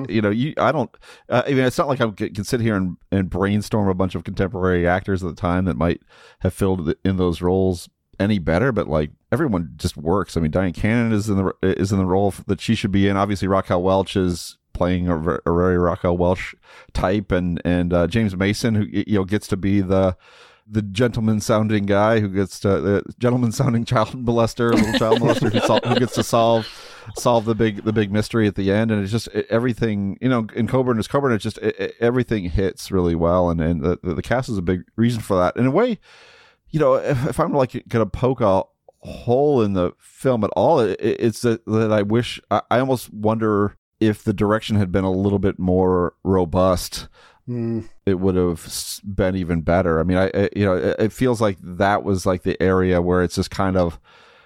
it's not like I can sit here and brainstorm a bunch of contemporary actors at the time that might have filled in those roles any better, but like everyone just works. I mean, Diane Cannon is in the role that she should be in. Obviously, Raquel Welch is playing a very Raquel Welch type, and James Mason, who gets to be the gentleman sounding guy who gets to the gentleman sounding little child molester who gets to solve the big mystery at the end. And it's just everything, in Coburn, it's just everything hits really well, and the cast is a big reason for that. In a way, if I'm like going to poke a hole in the film at all, it's that I wish, I almost wonder if the direction had been a little bit more robust, it would have been even better. I mean, it feels like that was like the area where it's just kind of,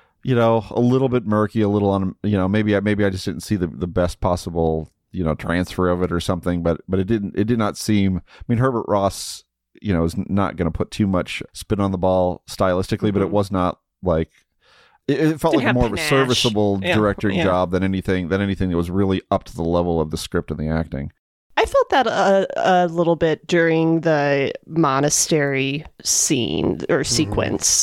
a little bit murky, a little maybe I just didn't see the best possible, transfer of it or something, but it did not seem, I mean, Herbert Ross, is not going to put too much spin on the ball stylistically, but it was not like, it felt like more of a serviceable directing job than anything that was really up to the level of the script and the acting. I felt that a little bit during the monastery scene or sequence,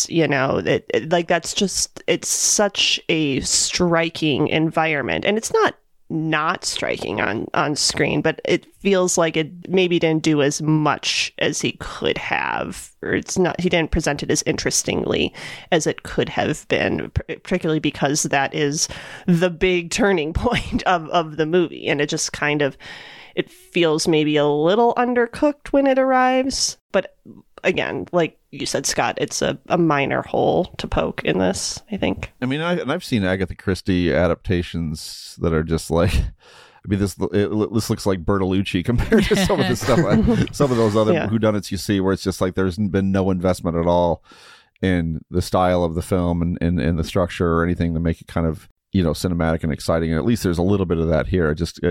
that's just, it's such a striking environment, and it's not striking on screen, but it feels like it maybe didn't do as much as he could have, or he didn't present it as interestingly as it could have been, particularly because that is the big turning point of the movie, and it just kind of, it feels maybe a little undercooked when it arrives. But again, like you said, Scott, it's a minor hole to poke in this, I think. I mean, I've seen Agatha Christie adaptations that are just like, I mean, this looks like Bertolucci compared to some of the stuff, some of those other whodunits you see, where it's just like there's been no investment at all in the style of the film and the structure or anything to make it kind of, cinematic and exciting. And at least there's a little bit of that here.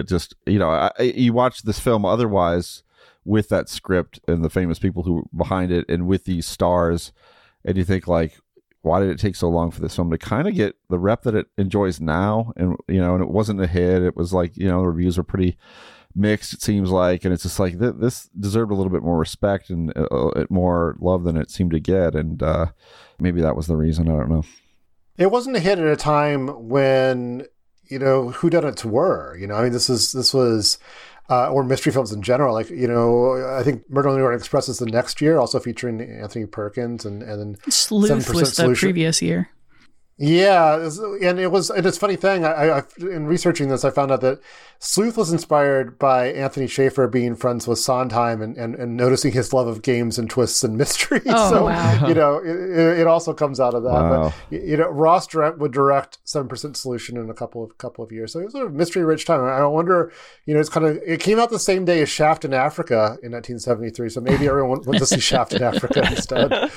You watch this film otherwise with that script and the famous people who behind it and with these stars, and you think like, why did it take so long for this film to kind of get the rep that it enjoys now? And and it wasn't a hit. It was like, the reviews are pretty mixed, it seems like, and it's just like this deserved a little bit more respect and more love than it seemed to get, and maybe that was the reason. I don't know. It wasn't a hit at a time when whodunits were. I mean, this was. Or mystery films in general, like, I think Murder on the Orient Express is the next year, also featuring Anthony Perkins, and then Sleuth was the previous year. Yeah, and it's a funny thing. I in researching this, I found out that Sleuth was inspired by Anthony Schaefer being friends with Sondheim and noticing his love of games and twists and mysteries. Oh, so, wow. It also comes out of that. Wow. But, Ross would direct 7% Solution in a couple of years. So it was a mystery-rich time. I wonder, it came out the same day as Shaft in Africa in 1973. So maybe everyone went to see Shaft in Africa instead.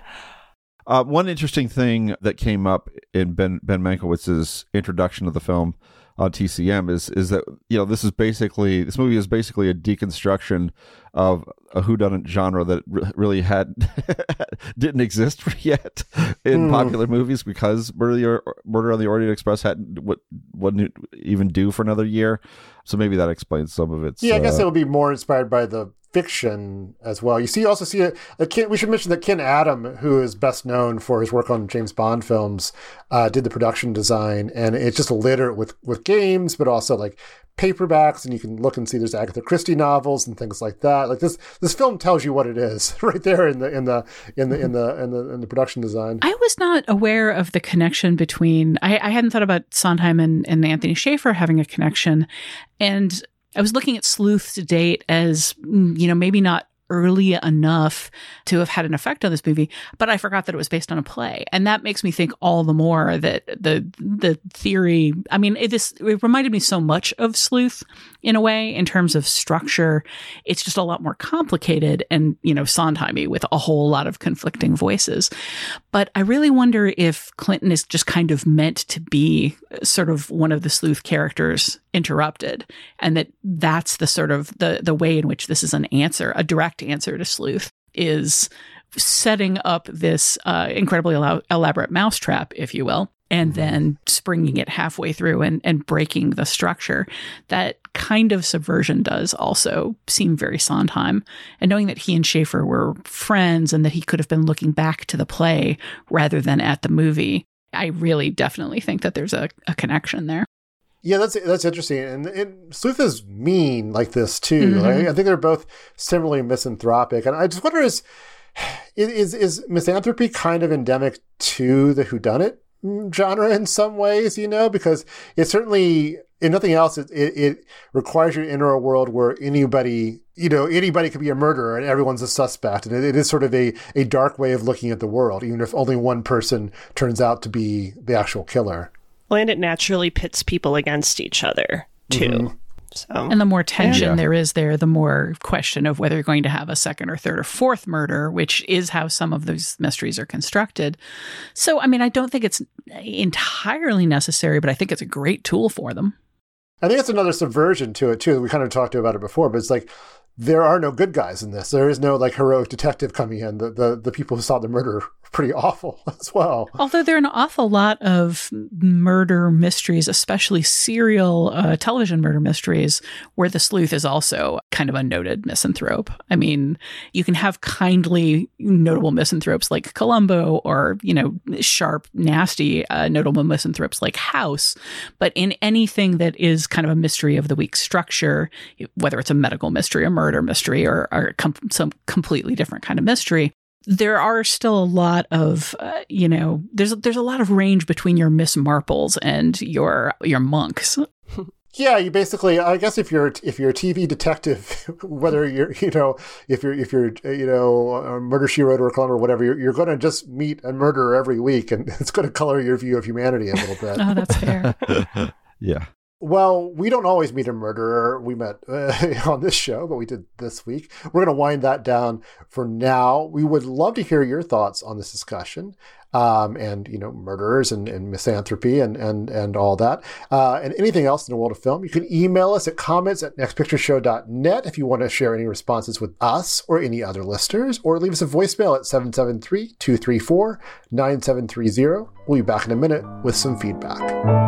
One interesting thing that came up in Ben Mankiewicz's introduction of the film on TCM is that this movie is basically a deconstruction of a whodunit genre that really didn't exist yet in popular movies, because Murder on the Orient Express wouldn't even do for another year. So maybe that explains some of it. Yeah, I guess it would be more inspired by the fiction as well. You also see we should mention that Ken Adam, who is best known for his work on James Bond films, did the production design, and it's just littered with games, but also like paperbacks, and you can look and see there's Agatha Christie novels and things like that. Like this film tells you what it is right there in the production design. I was not aware of the connection between. I hadn't thought about Sondheim and Anthony Shaffer having a connection, and I was looking at Sleuth to date as maybe not early enough to have had an effect on this movie, but I forgot that it was based on a play. And that makes me think all the more that the theory, I mean, it reminded me so much of Sleuth in a way, in terms of structure. It's just a lot more complicated and, Sondheim-y with a whole lot of conflicting voices. But I really wonder if Clinton is just kind of meant to be sort of one of the Sleuth characters interrupted, and that's the sort of the way in which this is an answer, a direct answer to Sleuth, is setting up this incredibly elaborate mousetrap, if you will, and then springing it halfway through and breaking the structure. That kind of subversion does also seem very Sondheim. And knowing that he and Shaffer were friends and that he could have been looking back to the play rather than at the movie, I really definitely think that there's a connection there. Yeah, that's interesting. And Sleuth is mean like this too. Mm-hmm. Right? I think they're both similarly misanthropic. And I just wonder, is misanthropy kind of endemic to the whodunit genre in some ways, because it certainly, if nothing else, it requires you to enter a world where anybody could be a murderer and everyone's a suspect. And it is sort of a dark way of looking at the world, even if only one person turns out to be the actual killer. Well, and it naturally pits people against each other, too. Mm-hmm. So, and the more tension there is there, the more question of whether you're going to have a second or third or fourth murder, which is how some of those mysteries are constructed. So, I mean, I don't think it's entirely necessary, but I think it's a great tool for them. I think it's another subversion to it, too. We kind of talked about it before, but it's like, there are no good guys in this. There is no heroic detective coming in. The people who solved the murder are pretty awful as well. Although there are an awful lot of murder mysteries, especially serial television murder mysteries, where the sleuth is also kind of a noted misanthrope. I mean, you can have kindly notable misanthropes like Columbo, or, sharp, nasty notable misanthropes like House. But in anything that is kind of a mystery of the week structure, whether it's a medical mystery, a murder mystery, or some completely different kind of mystery, there are still a lot of, there's a lot of range between your Miss Marples and your monks. Yeah, you basically, I guess if you're a TV detective, whether if you're Murder, She Wrote or Columbo or whatever, you're going to just meet a murderer every week, and it's going to color your view of humanity a little bit. Oh, that's fair. Yeah. Well, we don't always meet a murderer. We met on this show, but we did this week. We're going to wind that down for now. We would love to hear your thoughts on this discussion, and murderers and misanthropy and all that, and anything else in the world of film. You can email us at comments@nextpictureshow.net if you want to share any responses with us or any other listeners, or leave us a voicemail at 773-234-9730. We'll be back in a minute with some feedback.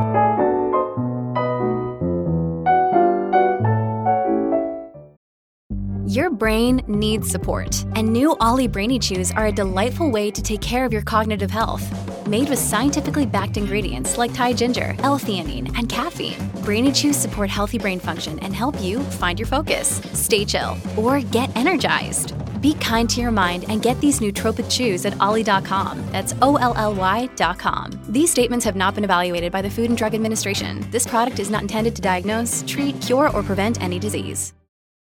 Your brain needs support, and new Ollie Brainy Chews are a delightful way to take care of your cognitive health. Made with scientifically backed ingredients like Thai ginger, L-theanine, and caffeine, Brainy Chews support healthy brain function and help you find your focus, stay chill, or get energized. Be kind to your mind and get these nootropic chews at ollie.com. That's OLLY.com. These statements have not been evaluated by the Food and Drug Administration. This product is not intended to diagnose, treat, cure, or prevent any disease.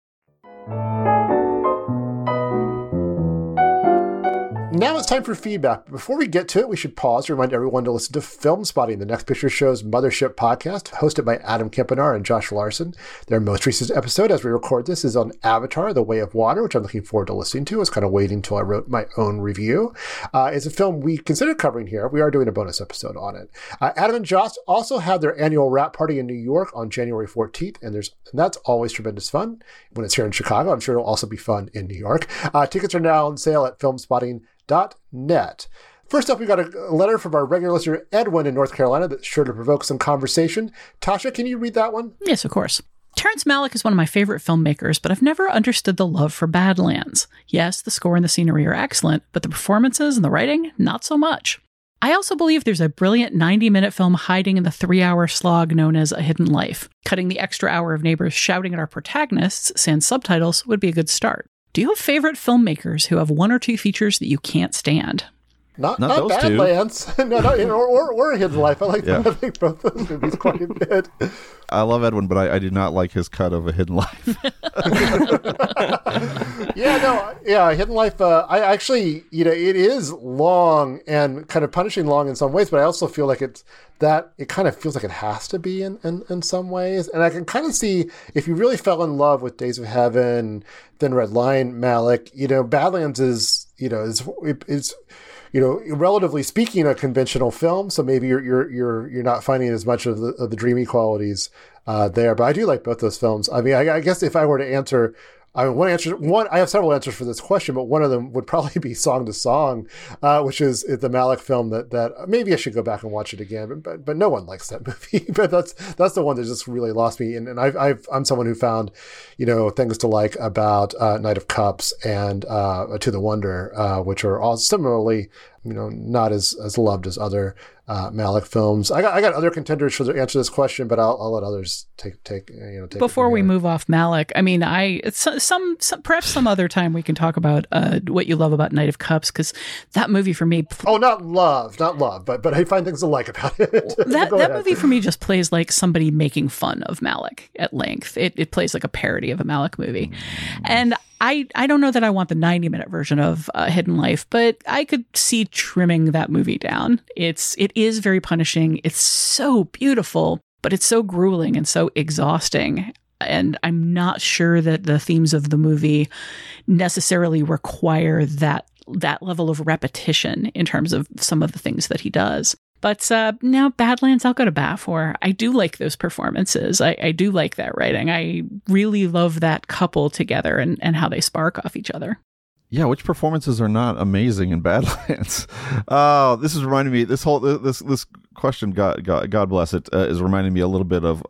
Now it's time for feedback. Before we get to it, we should pause to remind everyone to listen to Film Spotting, the Next Picture Show's Mothership podcast, hosted by Adam Kempenaar and Josh Larson. Their most recent episode, as we record this, is on Avatar, The Way of Water, which I'm looking forward to listening to. I was kind of waiting until I wrote my own review. It's a film we considered covering here. We are doing a bonus episode on it. Adam and Josh also have their annual wrap party in New York on January 14th, and that's always tremendous fun. When it's here in Chicago, I'm sure it'll also be fun in New York. Tickets are now on sale at filmspotting.net. First up, we got a letter from our regular listener, Edwin, in North Carolina, that's sure to provoke some conversation. Tasha, can you read that one? Yes, of course. Terrence Malick is one of my favorite filmmakers, but I've never understood the love for Badlands. Yes, the score and the scenery are excellent, but the performances and the writing, not so much. I also believe there's a brilliant 90-minute film hiding in the 3-hour slog known as A Hidden Life. Cutting the extra hour of neighbors shouting at our protagonists sans subtitles would be a good start. Do you have favorite filmmakers who have one or two features that you can't stand? Not those Badlands. or A Hidden Life. I like them. I think both those movies quite a bit. I love Edwin, but I do not like his cut of A Hidden Life. Hidden Life. I actually, it is long and kind of punishing long in some ways, but I also feel like it kind of feels like it has to be in some ways. And I can kind of see if you really fell in love with Days of Heaven, then Red Line, Malick, Badlands is relatively speaking, a conventional film. So maybe you're not finding as much of the dreamy qualities there. But I do like both those films. I mean, I guess if I were to answer, I have several answers for this question, but one of them would probably be Song to Song, which is the Malick film that maybe I should go back and watch it again. But no one likes that movie. But that's the one that just really lost me. And I'm someone who found, things to like about Knight of Cups and To the Wonder, which are all similarly, not as loved as other Malick films. I got other contenders for the answer to this question, but I'll let others take before we move off Malick. I mean, perhaps some other time we can talk about what you love about Knight of Cups, because that movie for me. Oh, not love, but I find things to like about it. that movie for me just plays like somebody making fun of Malick at length. It plays like a parody of a Malick movie, and I don't know that I want the 90-minute version of Hidden Life, but I could see trimming that movie down. It is very punishing. It's so beautiful, but it's so grueling and so exhausting. And I'm not sure that the themes of the movie necessarily require that level of repetition in terms of some of the things that he does. But now Badlands, I'll go to bat for. I do like those performances. I do like that writing. I really love that couple together and how they spark off each other. Yeah, which performances are not amazing in Badlands? Oh, this is reminding me. This question, God bless it, is reminding me a little bit of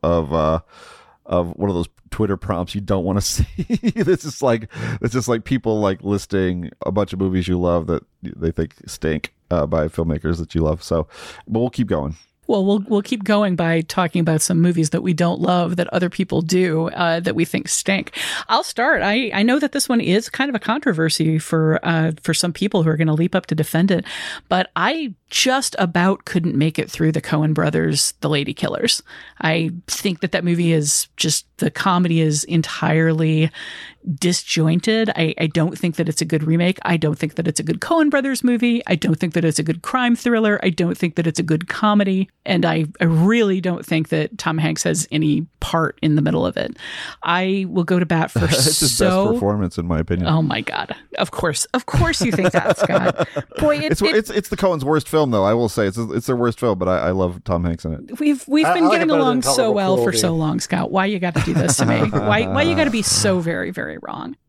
one of those Twitter prompts you don't want to see. It's just like people like listing a bunch of movies you love that they think stink by filmmakers that you love. So, but we'll keep going. Well, we'll keep going by talking about some movies that we don't love that other people do that we think stink. I'll start. I know that this one is kind of a controversy for some people who are going to leap up to defend it, but I just about couldn't make it through the Coen brothers' The Lady Killers. I think that movie is just, the comedy is entirely disjointed. I don't think that it's a good remake. I don't think that it's a good Coen brothers movie. I don't think that it's a good crime thriller. I don't think that it's a good comedy. And I really don't think that Tom Hanks has any part in the middle of it. I will go to bat for it's his best performance, in my opinion. Oh my God. Of course you think that, Scott. Boy, it's the Coen's worst film, though. I will say it's their worst film, but I love Tom Hanks in it. We've been getting along so well for so long, Scott. Why you got to do this to me? Why you got to be so very, very wrong?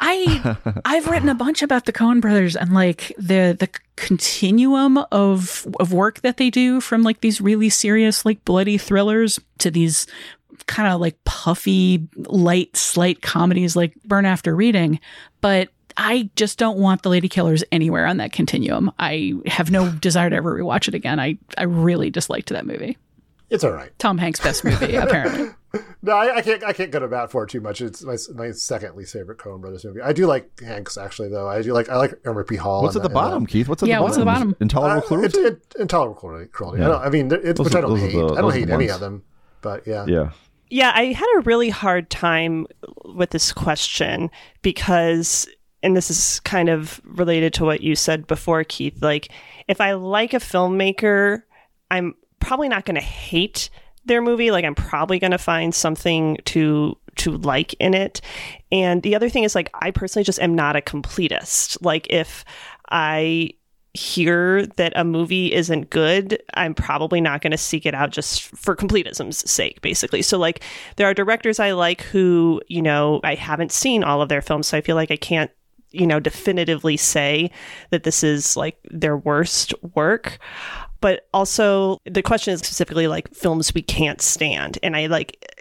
I've written a bunch about the Coen brothers and like the continuum of work that they do, from like these really serious like bloody thrillers to these kind of like puffy light slight comedies like Burn After Reading. But I just don't want The Lady Killers anywhere on that continuum. I have no desire to ever rewatch it again. I really disliked that movie. It's all right. Tom Hanks' best movie, apparently. No, I can't go to bat for it too much. It's my second least favorite Coen brothers movie. I do like Hanks, actually, though. I like Elmer P. Hall. What's at the bottom, Keith? What's at the bottom? Intolerable Cruelty? Intolerable Cruelty. Yeah. Which I don't hate. I don't hate any of them, but yeah. Yeah. Yeah, I had a really hard time with this question because, and this is kind of related to what you said before, Keith, like if I like a filmmaker, I'm probably not going to hate their movie. Like I'm probably going to find something to like in it. And the other thing is, like, I personally just am not a completist. Like if I hear that a movie isn't good, I'm probably not going to seek it out just for completism's sake, basically. So like there are directors I like who, I haven't seen all of their films, so I feel like I can't, definitively say that this is like their worst work. But also the question is specifically like films we can't stand. And I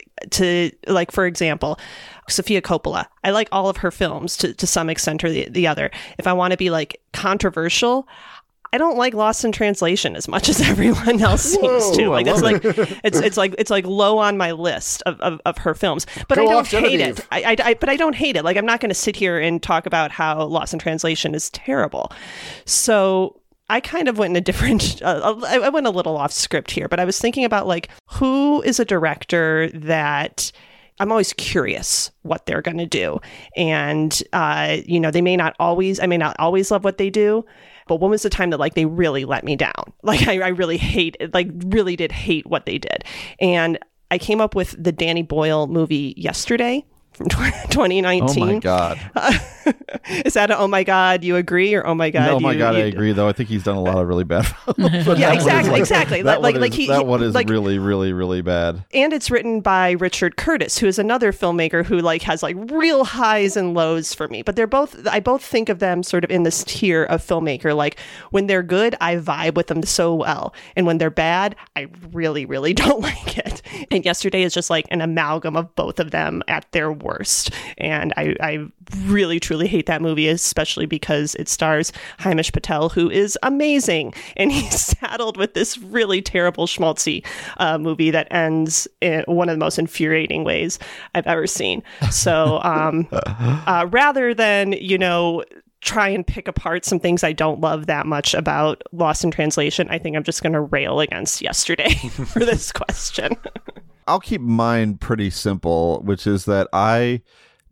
for example, Sofia Coppola. I like all of her films to some extent or the other. If I want to be like controversial, I don't like Lost in Translation as much as everyone else seems to. Like that's like it's like low on my list of her films. But I don't hate it. But I don't hate it. Like I'm not going to sit here and talk about how Lost in Translation is terrible. So I kind of went in a different, I went a little off script here, but I was thinking about like, who is a director that I'm always curious what they're going to do. And, I may not always love what they do, but when was the time that like they really let me down? Like I really really did hate what they did. And I came up with the Danny Boyle movie Yesterday from 2019. Oh my God. Is that oh my God, you agree? Or oh my God, no, oh my God, I agree, though. I think he's done a lot of really bad films. Yeah, exactly. That one is really, really, really bad. And it's written by Richard Curtis, who is another filmmaker who like has like real highs and lows for me. But I both think of them sort of in this tier of filmmaker. Like when they're good, I vibe with them so well. And when they're bad, I really, really don't like it. And Yesterday is just like an amalgam of both of them at their worst. And I really, truly hate that movie, especially because it stars Himesh Patel, who is amazing. And he's saddled with this really terrible schmaltzy movie that ends in one of the most infuriating ways I've ever seen. So rather than, try and pick apart some things I don't love that much about Lost in Translation, I think I'm just going to rail against Yesterday for this question. I'll keep mine pretty simple, which is that I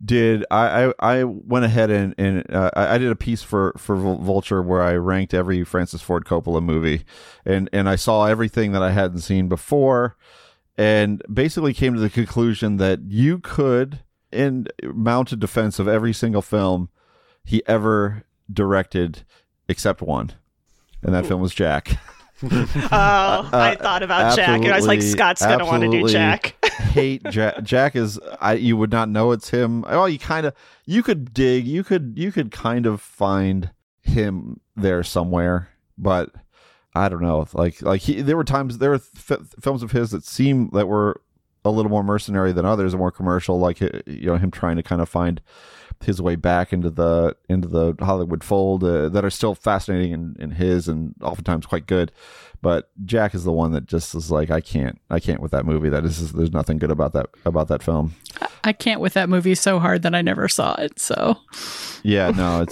went ahead and I did a piece for Vulture where I ranked every Francis Ford Coppola movie, and I saw everything that I hadn't seen before, and basically came to the conclusion that you could mount a defense of every single film he ever directed except one, and that film was Jack. I thought about Jack, and I was like, Scott's gonna want to do Jack. Hate Jack. Jack is you would not know it's him. Oh, you could dig, you could kind of find him there somewhere, but I don't know. There were films of his that were a little more mercenary than others, and more commercial, like him trying to kind of find his way back into the Hollywood fold that are still fascinating in his, and oftentimes quite good. But Jack is the one that just is like, I can't with that movie. There's nothing good about that film. I can't with that movie so hard that I never saw it. So yeah, no,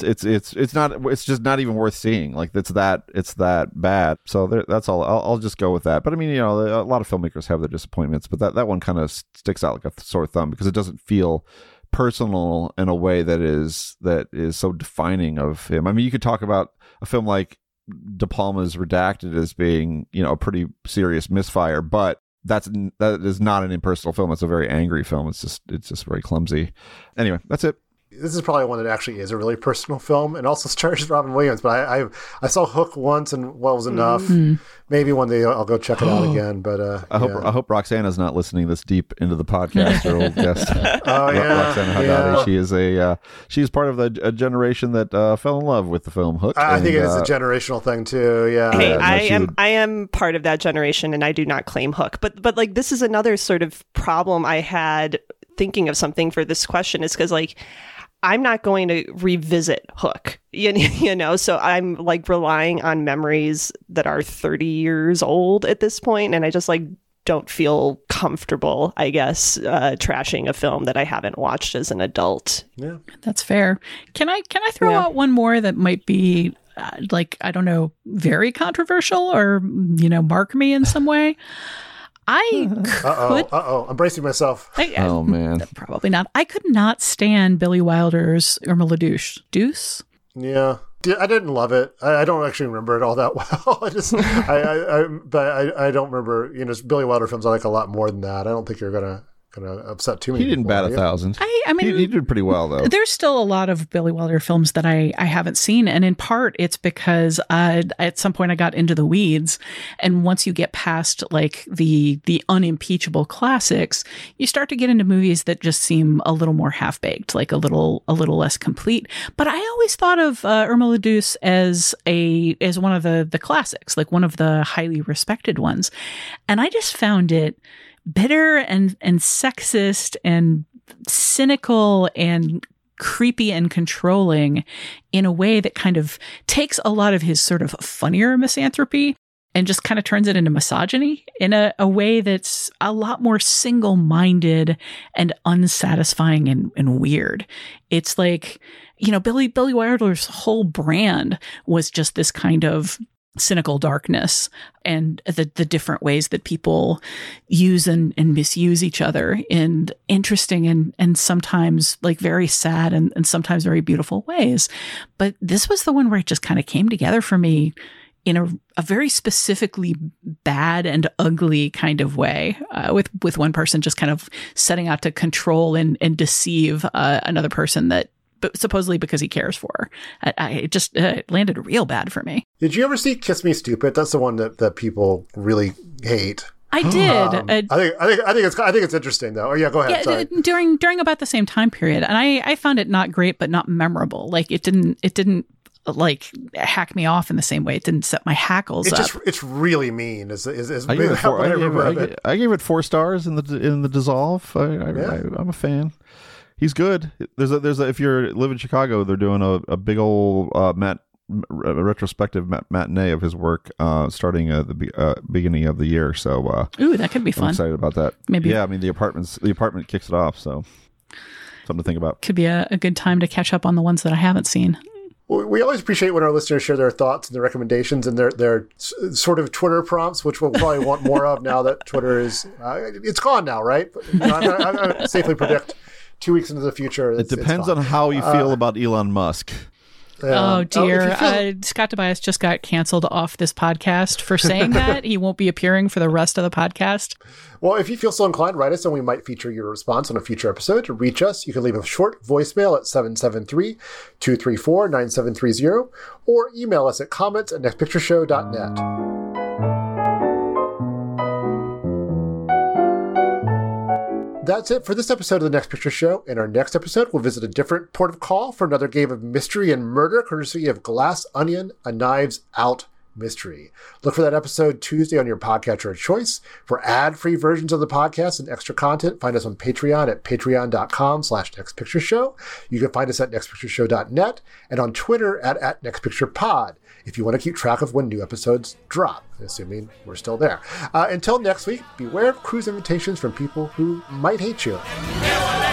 it's just not even worth seeing. Like it's that bad. So that's all. I'll just go with that. But I mean, a lot of filmmakers have their disappointments, but that one kind of sticks out like a sore thumb because it doesn't feel personal in a way that is so defining of him. I mean, you could talk about a film like De Palma's Redacted as being, a pretty serious misfire, but that is not an impersonal film. It's a very angry film. It's just very clumsy. Anyway, that's it. This is probably one that actually is a really personal film and also stars Robin Williams. But I saw Hook once and was enough. Mm-hmm. Maybe one day I'll go check it out again. But I hope Roxana's not listening this deep into the podcast. Our old guest, Roxana Haddadi. Yeah. She's part of a generation that fell in love with the film Hook. I think it is a generational thing too. Yeah. Hey, I am part of that generation, and I do not claim Hook. But like this is another sort of problem I had thinking of something for this question is because like, I'm not going to revisit Hook, so I'm like relying on memories that are 30 years old at this point, and I just like don't feel comfortable, I guess, trashing a film that I haven't watched as an adult. Yeah, that's fair. Can I throw out one more that might be I don't know, very controversial or mark me in some way? I'm bracing myself. Oh, man. Probably not. I could not stand Billy Wilder's Irma la Douce. Deuce? Yeah. I didn't love it. I don't actually remember it all that well. I don't remember, Billy Wilder films I like a lot more than that. I don't think you're going to upset too many people. He didn't bat 1,000. I mean, he did pretty well, though. There's still a lot of Billy Wilder films that I haven't seen. And in part, it's because at some point I got into the weeds. And once you get past like the unimpeachable classics, you start to get into movies that just seem a little more half-baked, like a little less complete. But I always thought of Irma la Douce as one of the classics, like one of the highly respected ones. And I just found it bitter and sexist and cynical and creepy and controlling in a way that kind of takes a lot of his sort of funnier misanthropy and just kind of turns it into misogyny in a way that's a lot more single-minded and unsatisfying and weird. It's like, you know, Billy Wilder's whole brand was just this kind of cynical darkness and the different ways that people use and misuse each other in interesting and sometimes like very sad and sometimes very beautiful ways. But this was the one where it just kind of came together for me in a very specifically bad and ugly kind of way, with one person just kind of setting out to control and deceive another person that, but supposedly because he cares for her. It just landed real bad for me. Did you ever see Kiss Me Stupid? That's the one that people really hate. I did. I think it's interesting though. Oh yeah, go ahead. Yeah, during about the same time period, and I found it not great, but not memorable. Like it didn't like hack me off in the same way. It didn't set my hackles up. It's really mean. I gave it 4 stars in the Dissolve. I'm a fan. He's good. There's a if you live in Chicago, they're doing a big old retrospective matinee of his work starting at the beginning of the year. So ooh, that could be fun. I'm excited about that. Maybe. Yeah, I mean the apartment kicks it off. So something to think about. Could be a good time to catch up on the ones that I haven't seen. We always appreciate when our listeners share their thoughts and their recommendations and their sort of Twitter prompts, which we'll probably want more of now that Twitter is it's gone now, right? But, you know, I'm going to safely predict 2 weeks into the future. It depends on how you feel about Elon Musk. Oh dear. Scott Tobias just got canceled off this podcast for saying that. He won't be appearing for the rest of the podcast. Well, if you feel so inclined, write us and we might feature your response on a future episode. To reach us, you can leave a short voicemail at 773-234-9730 or email us at comments@nextpictureshow.net. That's it for this episode of The Next Picture Show. In our next episode, we'll visit a different port of call for another game of mystery and murder, courtesy of Glass Onion, a Knives Out mystery. Look for that episode Tuesday on your podcatcher of choice. For ad-free versions of the podcast and extra content, find us on Patreon at patreon.com/nextpictureshow. You can find us at nextpictureshow.net and on Twitter at nextpicturepod if you want to keep track of when new episodes drop, assuming we're still there. Until next week, beware of cruise invitations from people who might hate you.